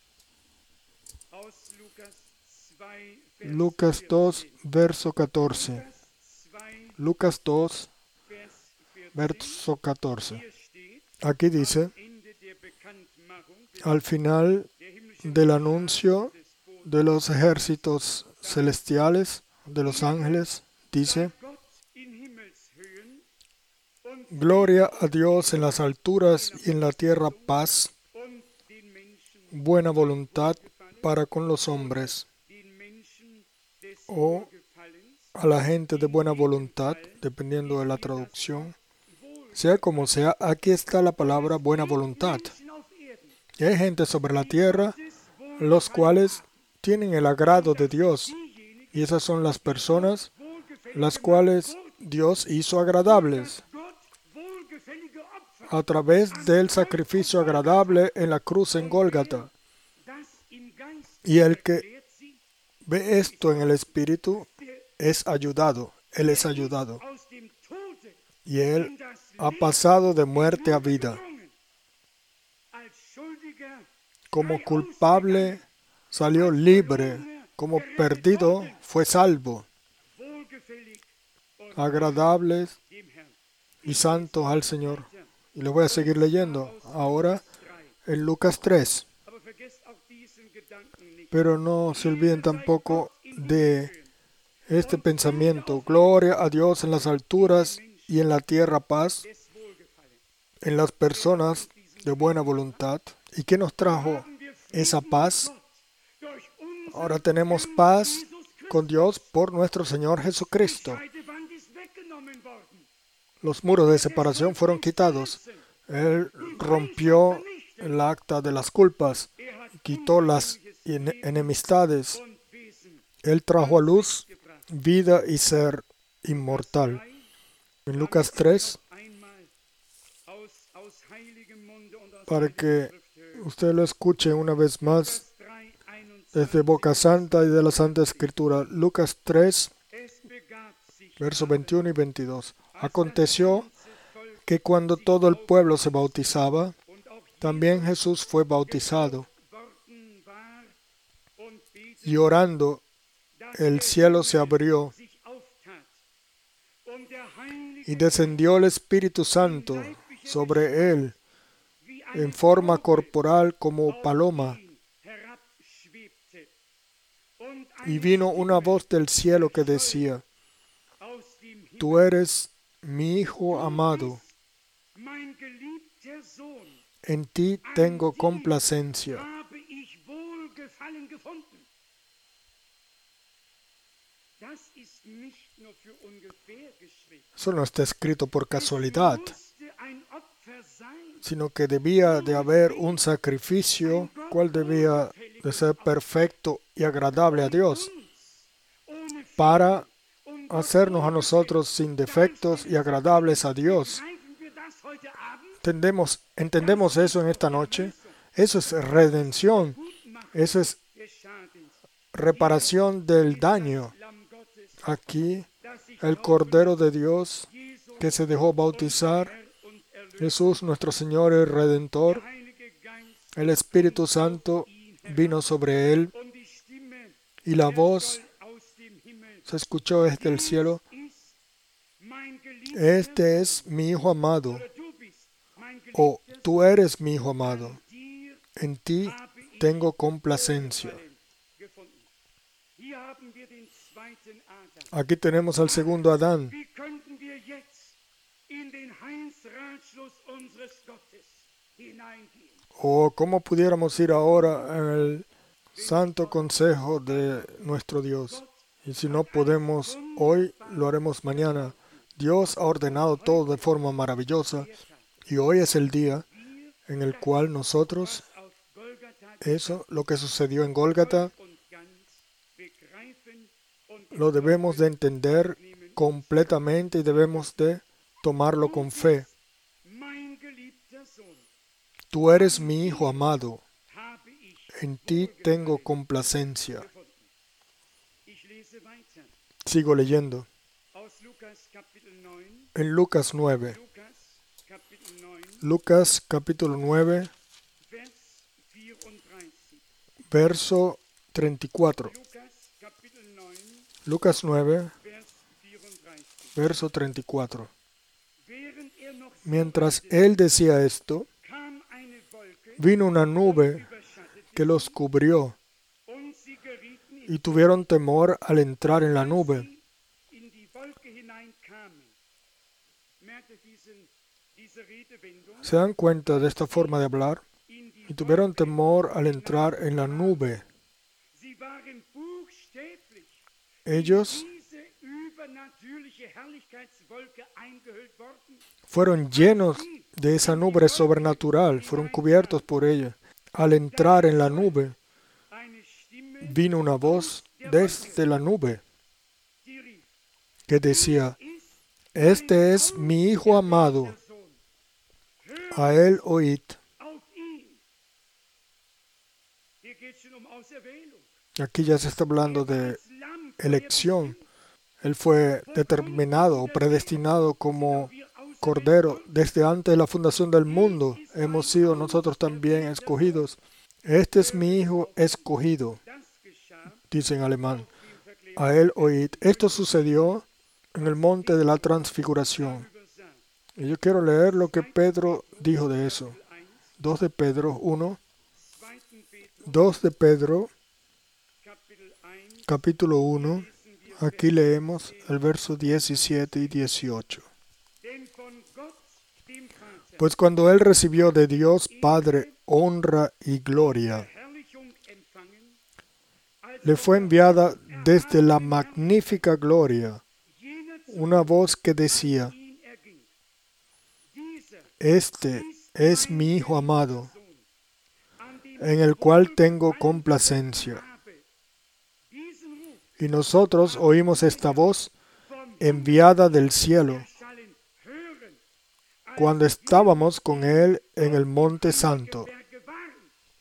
Lucas dos, verso catorce. Lucas dos, verso catorce. Aquí dice, al final del anuncio de los ejércitos celestiales, de los ángeles, dice, gloria a Dios en las alturas y en la tierra paz, buena voluntad para con los hombres, o a la gente de buena voluntad, dependiendo de la traducción. Sea como sea, aquí está la palabra buena voluntad. Y hay gente sobre la tierra, los cuales tienen el agrado de Dios. Y esas son las personas las cuales Dios hizo agradables a través del sacrificio agradable en la cruz en Gólgata. Y el que ve esto en el Espíritu es ayudado. Él es ayudado. Y él ha pasado de muerte a vida. Como culpable salió libre, como perdido fue salvo. Agradables y santos al Señor. Y lo voy a seguir leyendo ahora en Lucas tres. Pero no se olviden tampoco de este pensamiento. Gloria a Dios en las alturas y en la tierra paz, en las personas de buena voluntad. ¿Y qué nos trajo esa paz? Ahora tenemos paz con Dios por nuestro Señor Jesucristo. Los muros de separación fueron quitados. Él rompió el acta de las culpas, quitó las enemistades. Él trajo a luz vida y ser inmortal. En Lucas tres, para que usted lo escuche una vez más desde Boca Santa y de la Santa Escritura. Lucas tres, versos veintiuno y veintidós. Aconteció que cuando todo el pueblo se bautizaba, también Jesús fue bautizado. Y orando, el cielo se abrió y descendió el Espíritu Santo sobre él en forma corporal como paloma. Y vino una voz del cielo que decía, tú eres mi Hijo amado, en ti tengo complacencia. Eso no está escrito por casualidad, sino que debía de haber un sacrificio, cual debía de ser perfecto y agradable a Dios, para hacernos a nosotros sin defectos y agradables a Dios. ¿Entendemos, entendemos eso en esta noche? Eso es redención. Eso es reparación del daño. Aquí, el Cordero de Dios que se dejó bautizar, Jesús nuestro Señor y Redentor, el Espíritu Santo vino sobre él y la voz se escuchó desde el cielo, este es mi Hijo amado, o tú eres mi Hijo amado, en ti tengo complacencia. Aquí tenemos al segundo Adán. Wie könnten wir jetzt in den Heilsratschluss unseres Gottes hineingehen? O cómo pudiéramos ir ahora en el santo consejo de nuestro Dios. Y si no podemos hoy, lo haremos mañana. Dios ha ordenado todo de forma maravillosa y hoy es el día en el cual nosotros, Auf Golgatha eso, lo que sucedió en Gólgata, und ganz begreifen und lo debemos de entender completamente y debemos de tomarlo con fe. mein geliebter Sohn, Tú eres mi Hijo amado, habe ich en ti tengo complacencia. gefunden. Ich lese weiter Sigo leyendo. aus Lukas Kapitel neun, En Lucas nueve, Lukas Kapitel neun, Lucas capítulo nueve, Vers vierunddreißig. verso treinta y cuatro. Lukas Kapitel neun, Lucas nueve, Vers vierunddreißig. verso treinta y cuatro. Während er noch Mientras él decía esto, kam eine Wolke, vino una nube überschattete, que los cubrió und sie gerieten in y tuvieron temor al entrar en la nube. in die Wolke hineinkamen. Merkt ihr diesen, diese Redewendung? ¿Se dan cuenta de esta forma de hablar? In die Y tuvieron temor al entrar en la nube. Sie waren buchstäblich Ellos diese übernatürliche Herrlichkeitswolke eingehüllt worden. fueron llenos de esa nube sobrenatural, fueron cubiertos por ella. Al entrar en la nube, Eine Stimme, vino una voz desde la nube die rief, que decía, ist este es mi Hijo amado, der Sohn. a él oíd. Auf ihn. Hier geht es schon um Auserwählung. Aquí ya se está hablando de Als Lamm elección. Él fue determinado o predestinado como Cordero desde antes de la fundación del mundo. Hemos sido nosotros también escogidos. Este es mi Hijo escogido, das geschah, dice en alemán. wie im Vergleich A él oíd. Esto sucedió en el monte de la transfiguración. übersagt. Y yo quiero leer lo que Pedro dijo de eso. eins, dos de Pedro uno, zweiten Petrus, dos de Pedro, Kapitel eins, capítulo uno. lesen wir, Aquí leemos el verso diecisiete y dieciocho. denn von Gott, dem Vater, Pues cuando él recibió de Dios Padre honra y gloria, Verherrlichung empfangen, als le fue enviada desde la magnífica gloria jener zu una voz que decía, ihn erging. Dieser este es mi Hijo amado, Sohn, an dem en el cual tengo complacencia. habe, diesen Ruf Y nosotros oímos esta voz vom enviada del cielo Schallen hören, als cuando estábamos con él en el monte santo. Berge waren.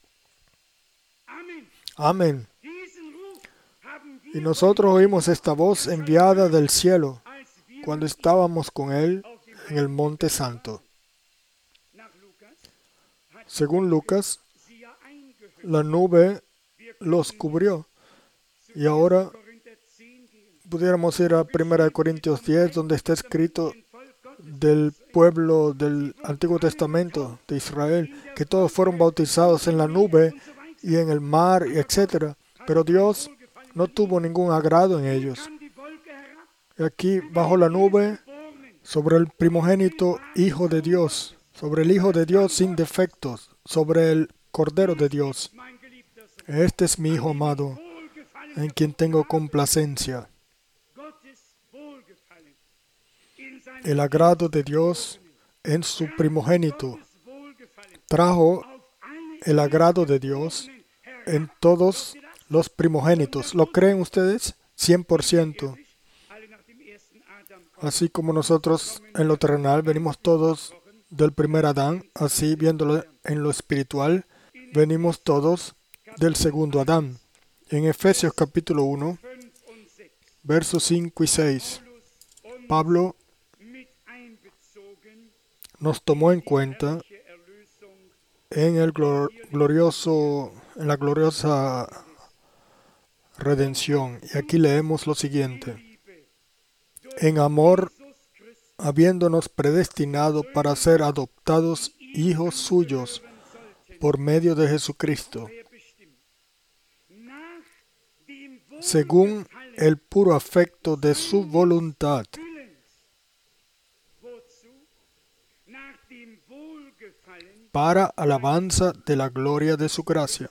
Amen. Amén. Diesen Ruf haben Y wir nosotros oímos esta voz enviada del cielo als wir cuando estábamos con él en el monte santo. nach Lukas hat Según Lucas, sie ja eingehüllt. la nube los cubrió. Y ahora Korinther zehn gehen. pudiéramos ir a primera de Corintios diez, donde está escrito Ein Volk Gottes del pueblo del Antiguo Testamento de Israel, que todos fueron bautizados en la nube y en el mar, y etcétera. Pero Dios no tuvo ningún agrado en ellos. kam die Wolke herab, Y aquí, bajo la nube, bornen, sobre el primogénito Hijo de Dios, sobre el Hijo de Dios sin defectos, sobre el Cordero de Dios. mein geliebter Sohn. Este es mi Hijo amado, Wohlgefallen, en quien tengo complacencia. Gottes Wohlgefallen in seinem El agrado de Dios en su primogénito Gottes Wohlgefallen trajo auf alle el agrado de Dios en todos los primogénitos. ¿Lo creen ustedes? cien por ciento. alle nach dem ersten Adam kommen. Así como nosotros en lo terrenal venimos todos del primer Adán, así viéndolo en lo espiritual, venimos todos del segundo Adán. En Efesios capítulo uno, fünf und sechs. versos cinco y seis, Paulus und Pablo mit einbezogen nos tomó en cuenta die Erlösung en el glor- glorioso, en la gloriosa redención. Y aquí leemos lo siguiente: Liebe en amor, Jesus Christus habiéndonos predestinado para ser adoptados hijos suyos por medio de Jesucristo, bestimmt. Nach dem según Wohlgefallen el puro afecto de su voluntad, para alabanza de la gloria de su gracia.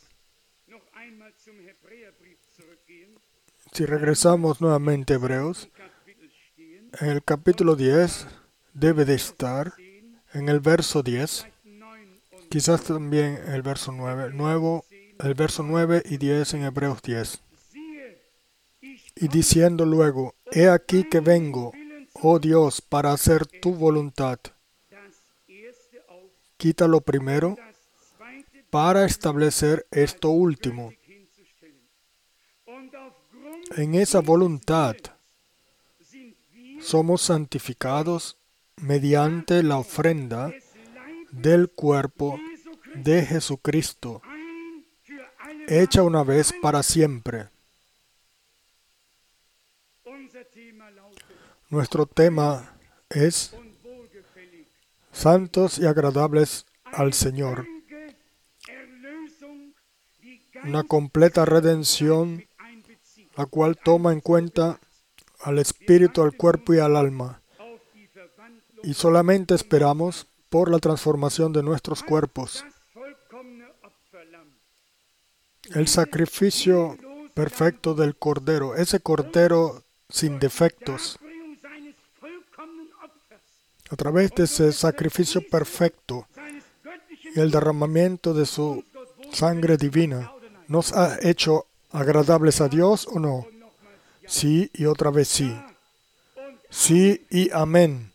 Si regresamos nuevamente a Hebreos, en el capítulo diez debe de estar, en el verso diez, quizás también en el verso nueve, nuevo, el verso nueve y diez en Hebreos diez. Y diciendo luego, he aquí que vengo, oh Dios, para hacer tu voluntad. Quita lo primero para establecer esto último. En esa voluntad somos santificados mediante la ofrenda del cuerpo de Jesucristo, hecha una vez para siempre. Nuestro tema es santos y agradables al Señor. Una completa redención, la cual toma en cuenta al espíritu, al cuerpo y al alma. Y solamente esperamos por la transformación de nuestros cuerpos. El sacrificio perfecto del Cordero, ese Cordero sin defectos. A través de ese sacrificio perfecto y el derramamiento de su sangre divina, ¿nos ha hecho agradables a Dios o no? Sí y otra vez sí. Sí y amén.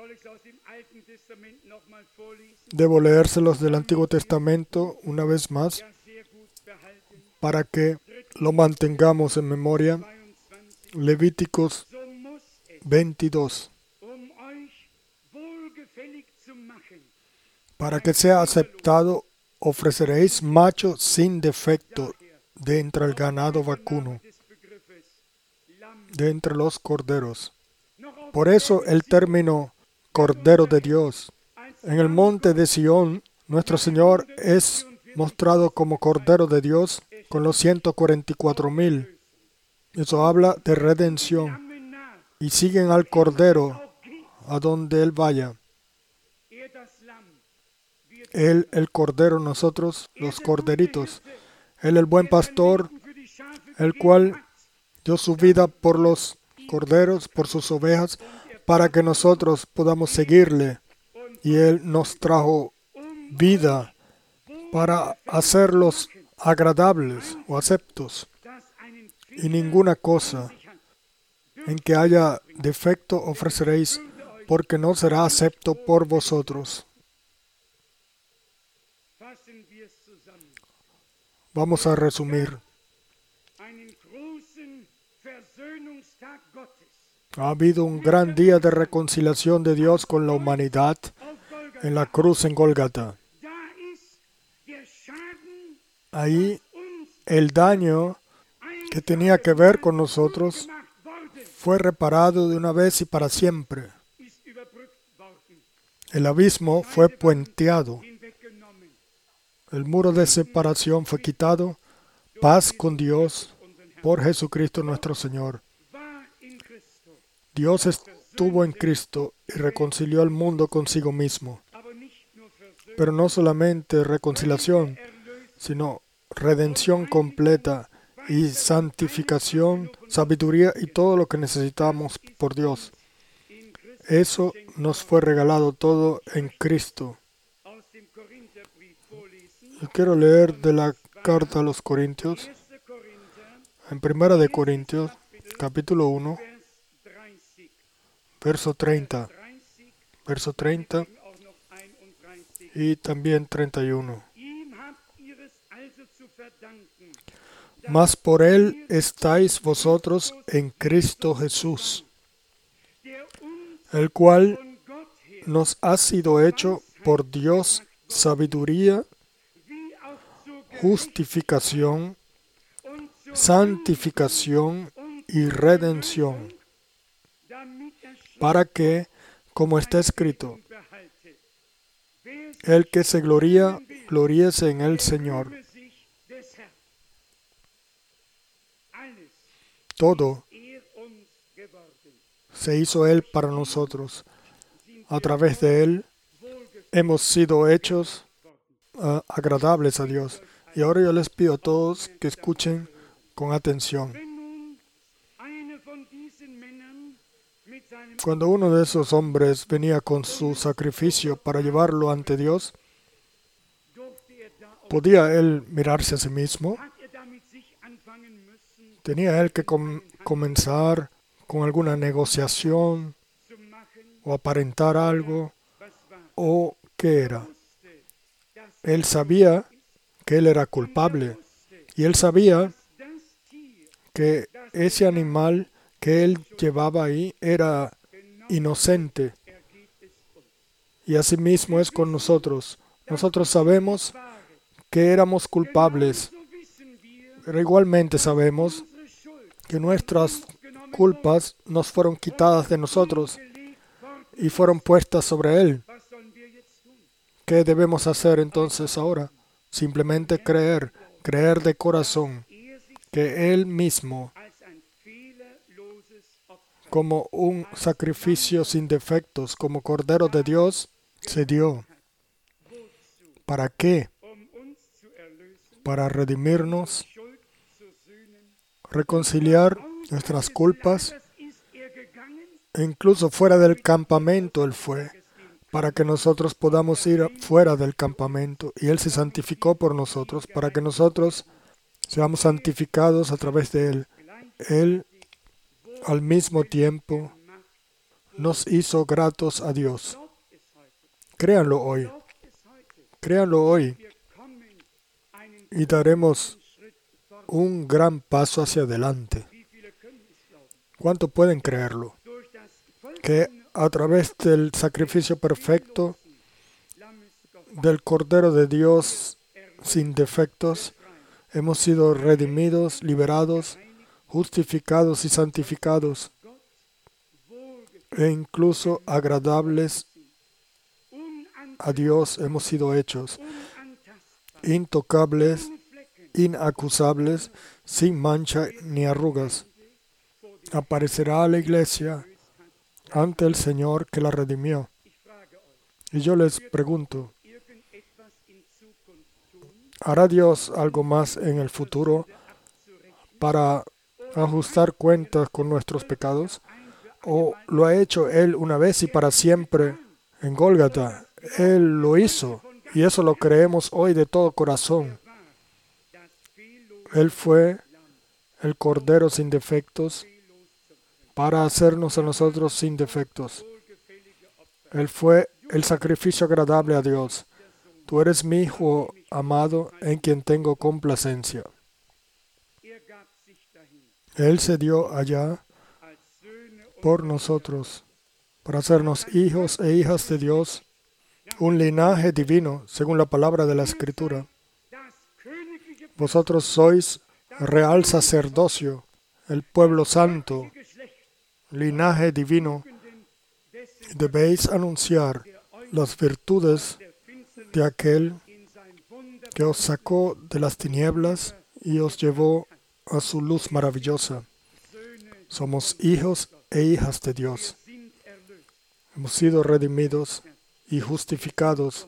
Debo leérselos del Antiguo Testamento una vez más para que lo mantengamos en memoria. Levíticos veintidós. Para que sea aceptado, ofreceréis macho sin defecto de entre el ganado vacuno, de entre los corderos. Por eso el término Cordero de Dios. En el monte de Sión, nuestro Señor es mostrado como Cordero de Dios con los ciento cuarenta y cuatro mil. Eso habla de redención. Y siguen al Cordero a donde Él vaya. Él, el Cordero, nosotros, los corderitos. Él, el buen pastor, el cual dio su vida por los corderos, por sus ovejas, para que nosotros podamos seguirle. Y Él nos trajo vida para hacerlos agradables o aceptos. Y ninguna cosa en que haya defecto ofreceréis, porque no será acepto por vosotros. Vamos a resumir. Ha habido un gran día de reconciliación de Dios con la humanidad en la cruz en Gólgata. Ahí el daño que tenía que ver con nosotros fue reparado de una vez y para siempre. El abismo fue puenteado. El muro de separación fue quitado. Paz con Dios por Jesucristo nuestro Señor. Dios estuvo en Cristo y reconcilió al mundo consigo mismo. Pero no solamente reconciliación, sino redención completa y santificación, sabiduría y todo lo que necesitamos por Dios. Eso nos fue regalado todo en Cristo. Yo quiero leer de la carta a los Corintios, en Primera de Corintios, capítulo uno, verso treinta, verso treinta y también treinta y uno. Mas por Él estáis vosotros en Cristo Jesús, el cual nos ha sido hecho por Dios sabiduría, justificación, santificación y redención, para que, como está escrito, el que se gloría, gloríese en el Señor. Todo se hizo Él para nosotros. A través de Él hemos sido hechos uh, agradables a Dios. Y ahora yo les pido a todos que escuchen con atención. Cuando uno de esos hombres venía con su sacrificio para llevarlo ante Dios, ¿podía él mirarse a sí mismo? ¿Tenía él que com- comenzar con alguna negociación o aparentar algo? ¿O qué era? Él sabía que él era culpable y él sabía que ese animal que él llevaba ahí era inocente. Y asimismo es con nosotros. Nosotros sabemos que éramos culpables, pero igualmente sabemos que nuestras culpas nos fueron quitadas de nosotros y fueron puestas sobre Él. ¿Qué debemos hacer entonces ahora? Simplemente creer, creer de corazón que Él mismo, como un sacrificio sin defectos, como Cordero de Dios, se dio. ¿Para qué? Para redimirnos, reconciliar nuestras culpas. E incluso fuera del campamento Él fue, para que nosotros podamos ir fuera del campamento. Y Él se santificó por nosotros, para que nosotros seamos santificados a través de Él. Él, al mismo tiempo, nos hizo gratos a Dios. Créanlo hoy. Créanlo hoy. Y daremos un gran paso hacia adelante. ¿Cuánto pueden creerlo? Que a través del sacrificio perfecto del Cordero de Dios sin defectos, hemos sido redimidos, liberados, justificados y santificados, e incluso agradables a Dios hemos sido hechos, intocables, inacusables, sin mancha ni arrugas. Aparecerá a la iglesia ante el Señor que la redimió. Y yo les pregunto, ¿hará Dios algo más en el futuro para ajustar cuentas con nuestros pecados? ¿O lo ha hecho Él una vez y para siempre en Gólgata? Él lo hizo y eso lo creemos hoy de todo corazón. Él fue el Cordero sin defectos para hacernos a nosotros sin defectos. Él fue el sacrificio agradable a Dios. Tú eres mi Hijo amado en quien tengo complacencia. Él se dio allá por nosotros, para hacernos hijos e hijas de Dios, un linaje divino, según la palabra de la Escritura. Vosotros sois real sacerdocio, el pueblo santo, linaje divino. Debéis anunciar las virtudes de aquel que os sacó de las tinieblas y os llevó a su luz maravillosa. Somos hijos e hijas de Dios. Hemos sido redimidos y justificados.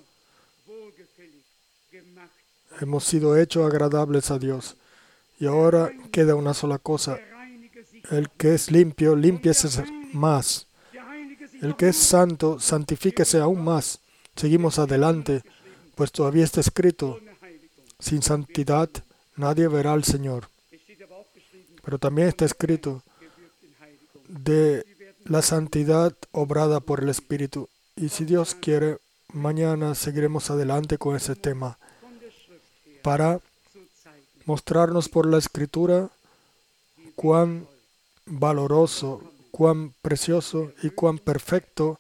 Hemos sido hechos agradables a Dios. Y ahora queda una sola cosa. El que es limpio, límpiese más. El que es santo, santifíquese aún más. Seguimos adelante, pues todavía está escrito, sin santidad nadie verá al Señor. Pero también está escrito de la santidad obrada por el Espíritu. Y si Dios quiere, mañana seguiremos adelante con ese tema para mostrarnos por la Escritura cuán valoroso, cuán precioso y cuán perfecto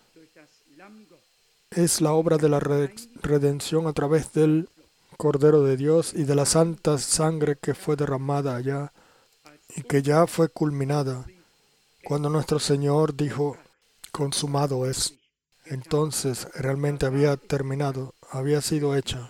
es la obra de la redención a través del Cordero de Dios y de la santa sangre que fue derramada allá y que ya fue culminada cuando nuestro Señor dijo, consumado es. Entonces realmente había terminado, había sido hecha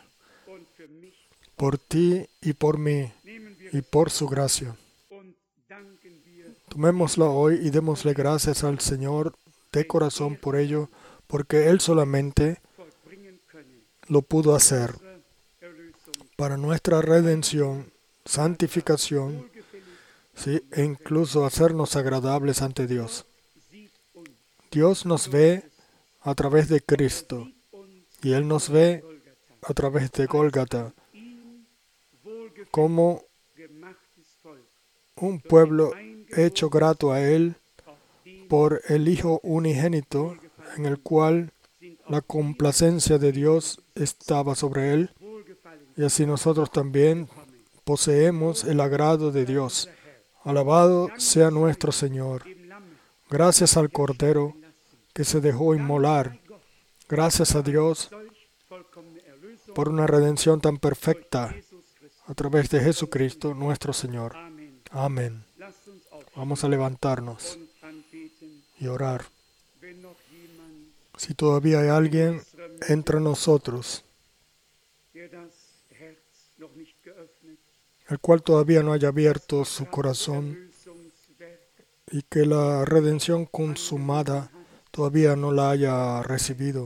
por ti y por mí y por su gracia. Tomémosla hoy y démosle gracias al Señor de corazón por ello, porque Él solamente vollbringen können. lo pudo hacer Unsere Erlösung para nuestra redención, santificación, wohlgefällig ¿sí? E incluso hacernos agradables ante Dios. sieht uns. Dios nos ve a través de Cristo Sieht uns y Él nos ve Golgatha. a través de Gólgata Ihm wohlgefällig como gemachtes Volk, un pueblo hecho grato a Él auf dem por el Hijo unigénito, en el cual sind la complacencia de Dios estaba sobre Él, wohlgefallen y así nosotros también kommen. poseemos el agrado de Dios. Alabado sea nuestro Señor. Dem Lamm Gracias al Cordero lassen. que se dejó inmolar. Gracias a Dios Solch vollkommene Erlösung por una redención tan perfecta Jesus Christus. a través de Jesucristo nuestro Señor. Amen. Amén. Lasst uns aufstehen Vamos a levantarnos und anbeten, y orar. wenn noch jemand, Si todavía hay alguien entre nosotros, der das Herz noch nicht geöffnet, el cual todavía no haya abierto su corazón Erlösungswerk y que la redención consumada todavía no la haya recibido.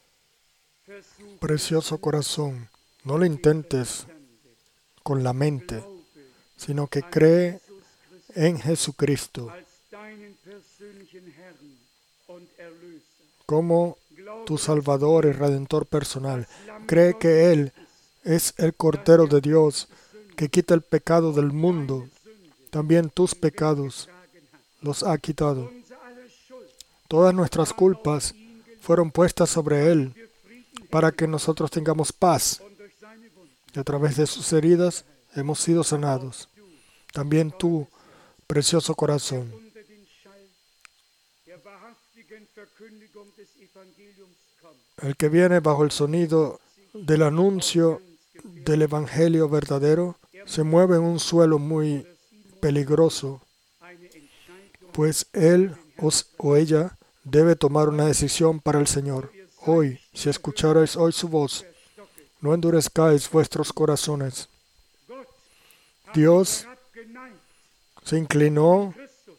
versucht, Precioso corazón, no lo intentes con la mente, glaube sino que cree Jesus Christus en Jesucristo als deinen persönlichen Herrn und Erlöser. como Glaube, tu Salvador y Redentor personal. Cree que Él es el Cordero de Dios que quita el pecado del mundo. También tus pecados getragen hat. los ha quitado. Unser aller Schuld Todas nuestras culpas fueron puestas sobre Él wir Frieden para que nosotros tengamos paz. und durch seine Wunden. Y a través de sus heridas hemos sido sanados. También tú, precioso corazón, Unter den Schall der wahrhaftigen Verkündigung des Evangeliums kommt. el que viene bajo el sonido del anuncio del Evangelio verdadero, se mueve en un suelo muy peligroso, Eine Entscheidung pues él os- o ella debe tomar una decisión para el Señor. Hoy, si escucharais hoy su voz, verstocket. no endurezcáis vuestros corazones. Gott hat Dios herabgeneigt se inclinó Christus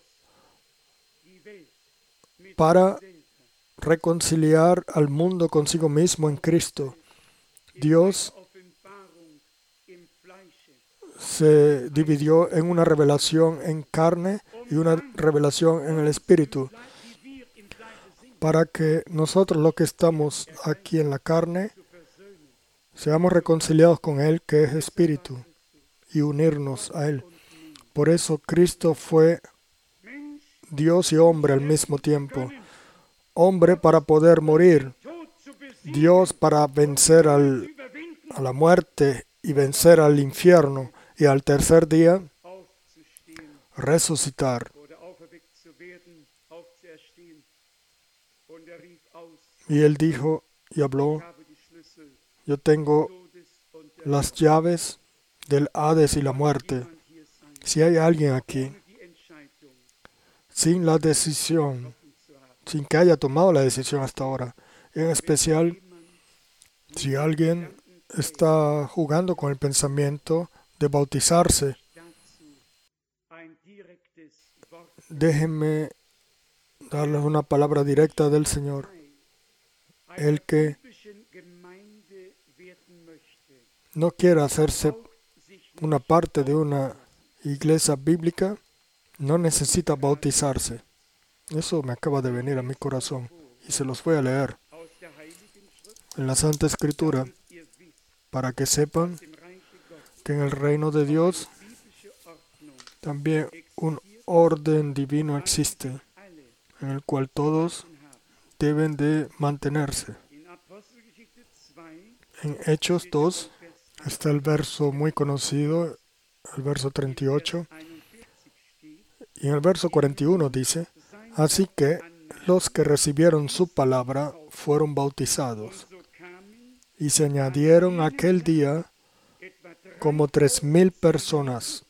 die Welt mit para sich selber. reconciliar al mundo consigo mismo en Cristo. Dios Offenbarung im Fleische. se dividió en una revelación en carne y una revelación en el Espíritu, Bleibt wie wir im Fleische sind, para que nosotros los que estamos aquí en la carne zu versöhnen. seamos reconciliados con Él, que es Espíritu, y unirnos a Él. Por eso Cristo fue Mensch, Dios y hombre al mismo tiempo. Hombre para poder morir, Tod zu besiegen, Dios para vencer al, überwinden, a la muerte y vencer al infierno, y al tercer día aufzustehen resucitar. oder auferweckt zu werden, aufzuerstehen. Und er rief aus, Y Él dijo y habló: ich habe die Schlüssel yo tengo Todes und der las llaves del Hades y la muerte. Jemand hier sein, Si hay alguien aquí ohne die Entscheidung sin la decisión, getroffen zu haben. sin que haya tomado la decisión hasta ahora, en especial Jemand si alguien está jugando con el pensamiento de bautizarse, dazu ein direktes Wort déjenme darles una palabra directa del Señor. einer El que typischen Gemeinde werden möchte, no quiera hacerse braucht sich una parte de una iglesia bíblica, no necesita bautizarse. Eso me acaba de venir a mi corazón y se los voy a leer aus der Heiligen Schrift, en la Santa Escritura ihr wisst, para que sepan im Reiche Gottes que en el reino de Dios biblische Ordnung también un orden divino existe, alle en el cual todos haben. deben de mantenerse. In Apostelgeschichte zwei, En Hechos dos Vers está el verso muy conocido, el verso treinta y ocho, einundvierzig steht, y en el verso cuarenta y uno dice: así que los que recibieron su palabra fueron bautizados, so kamen y se añadieron aquel día etwa drei como tres mil personas,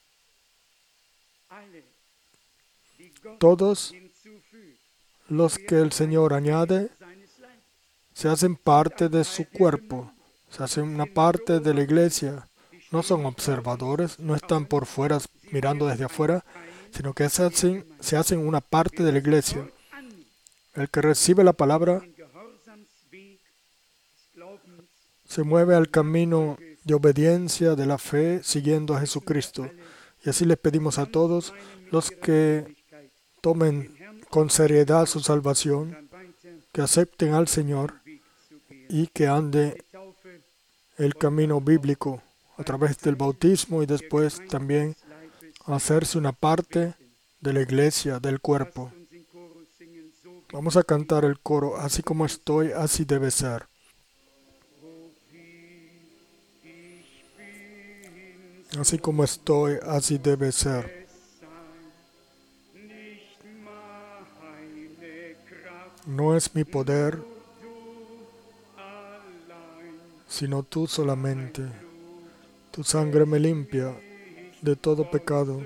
alle, die Gott todos hinzufügt, los que el Señor añade seines Leibes. se hacen parte de su cuerpo, se hacen una parte de la iglesia. No son observadores, no están por fuera mirando desde afuera, sino que se hacen, se hacen una parte de la iglesia. El que recibe la palabra se mueve al camino de obediencia, de la fe, siguiendo a Jesucristo. Y así les pedimos a todos los que tomen con seriedad su salvación, que acepten al Señor y que anden el camino bíblico a través del bautismo y después también hacerse una parte de la iglesia, del cuerpo. Vamos a cantar el coro, así como estoy, así debe ser. Así como estoy, así debe ser. No es mi poder, sino tú solamente. Tu sangre me limpia de todo pecado.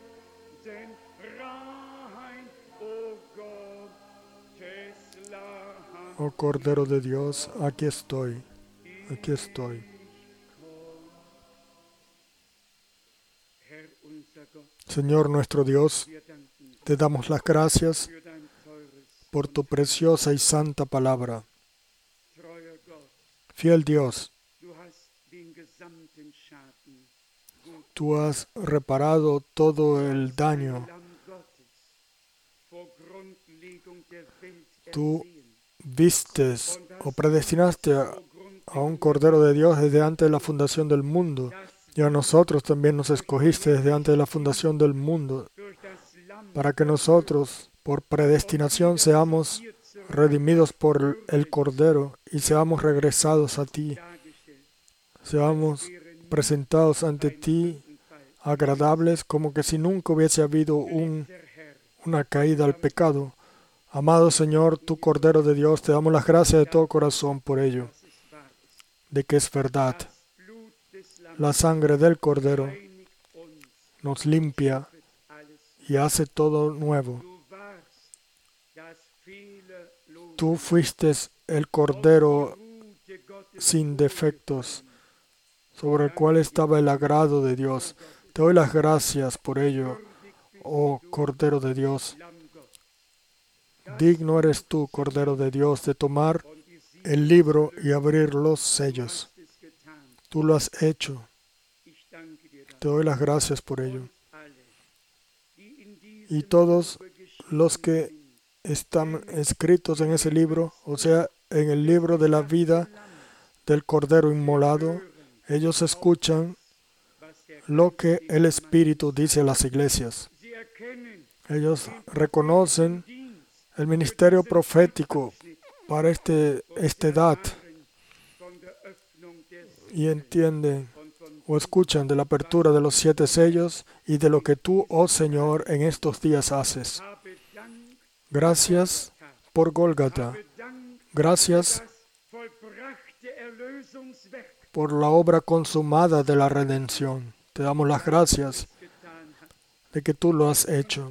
Oh Cordero de Dios, aquí estoy, aquí estoy. Señor nuestro Dios, te damos las gracias por tu preciosa y santa palabra. Fiel Dios, tú has reparado todo el daño. Tú vistes o predestinaste a, a un Cordero de Dios desde antes de la fundación del mundo. Y a nosotros también nos escogiste desde antes de la fundación del mundo, para que nosotros, por predestinación, seamos redimidos por el Cordero y seamos regresados a ti. Seamos presentados ante ti agradables, como que si nunca hubiese habido un, una caída al pecado. Amado Señor, tu Cordero de Dios, te damos las gracias de todo corazón por ello, de que es verdad. La sangre del Cordero nos limpia y hace todo nuevo. Tú fuiste el Cordero sin defectos, sobre el cual estaba el agrado de Dios. Te doy las gracias por ello, oh Cordero de Dios. Digno eres tú, Cordero de Dios, de tomar el libro y abrir los sellos. Tú lo has hecho. Te doy las gracias por ello. Y todos los que están escritos en ese libro, o sea, en el libro de la vida del Cordero inmolado, ellos escuchan lo que el Espíritu dice a las iglesias. Ellos reconocen el ministerio profético para este, esta edad y entienden o escuchan de la apertura de los siete sellos y de lo que tú, oh Señor, en estos días haces. Gracias por Gólgata. Gracias por la obra consumada de la redención. Te damos las gracias de que tú lo has hecho.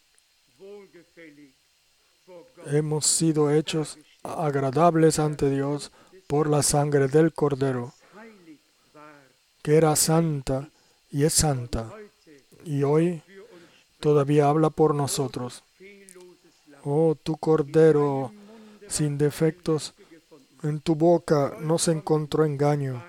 Hemos sido hechos agradables ante Dios por la sangre del Cordero, que era santa y es santa, y hoy todavía habla por nosotros. Oh, tu Cordero sin defectos, en tu boca no se encontró engaño.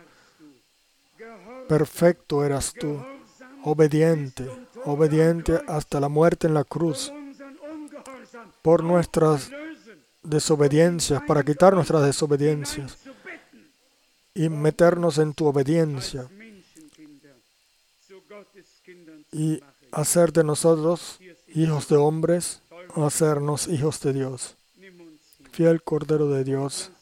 Perfecto eras tú, obediente, obediente hasta la muerte en la cruz, por nuestras desobediencias, para quitar nuestras desobediencias y meternos en tu obediencia y hacer de nosotros hijos de hombres, hacernos hijos de Dios. Fiel Cordero de Dios,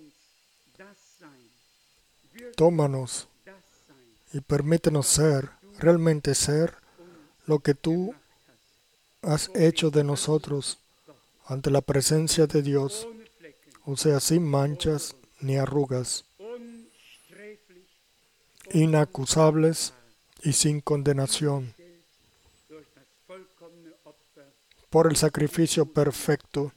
tómanos y permítenos ser, realmente ser, lo que tú has hecho de nosotros ante la presencia de Dios, o sea, sin manchas ni arrugas, inacusables y sin condenación, por el sacrificio perfecto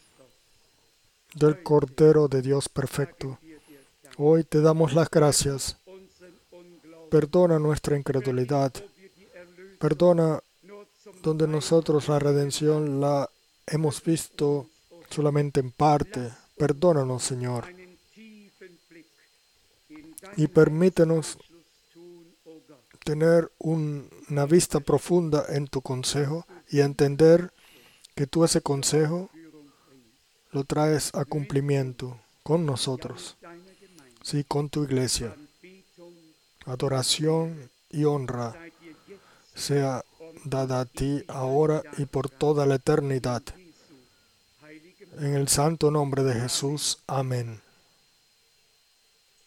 del Cordero de Dios perfecto. Hoy te damos las gracias. Perdona nuestra incredulidad. Perdona donde nosotros la redención la hemos visto solamente en parte. Perdónanos, Señor, einen tiefen Blick in y deinen permítenos Ratschluss tun, o Gott. tener un- una vista profunda en tu consejo y entender que tú ese consejo Führung bringen. lo traes a cumplimiento con nosotros, Deiner Gemeinde. sí, con tu iglesia. Anbetung Adoración y honra sei dir jetzt sea dada a ti ahora y por toda la eternidad. Jesu heiligem En el santo nombre de Jesús. Amén.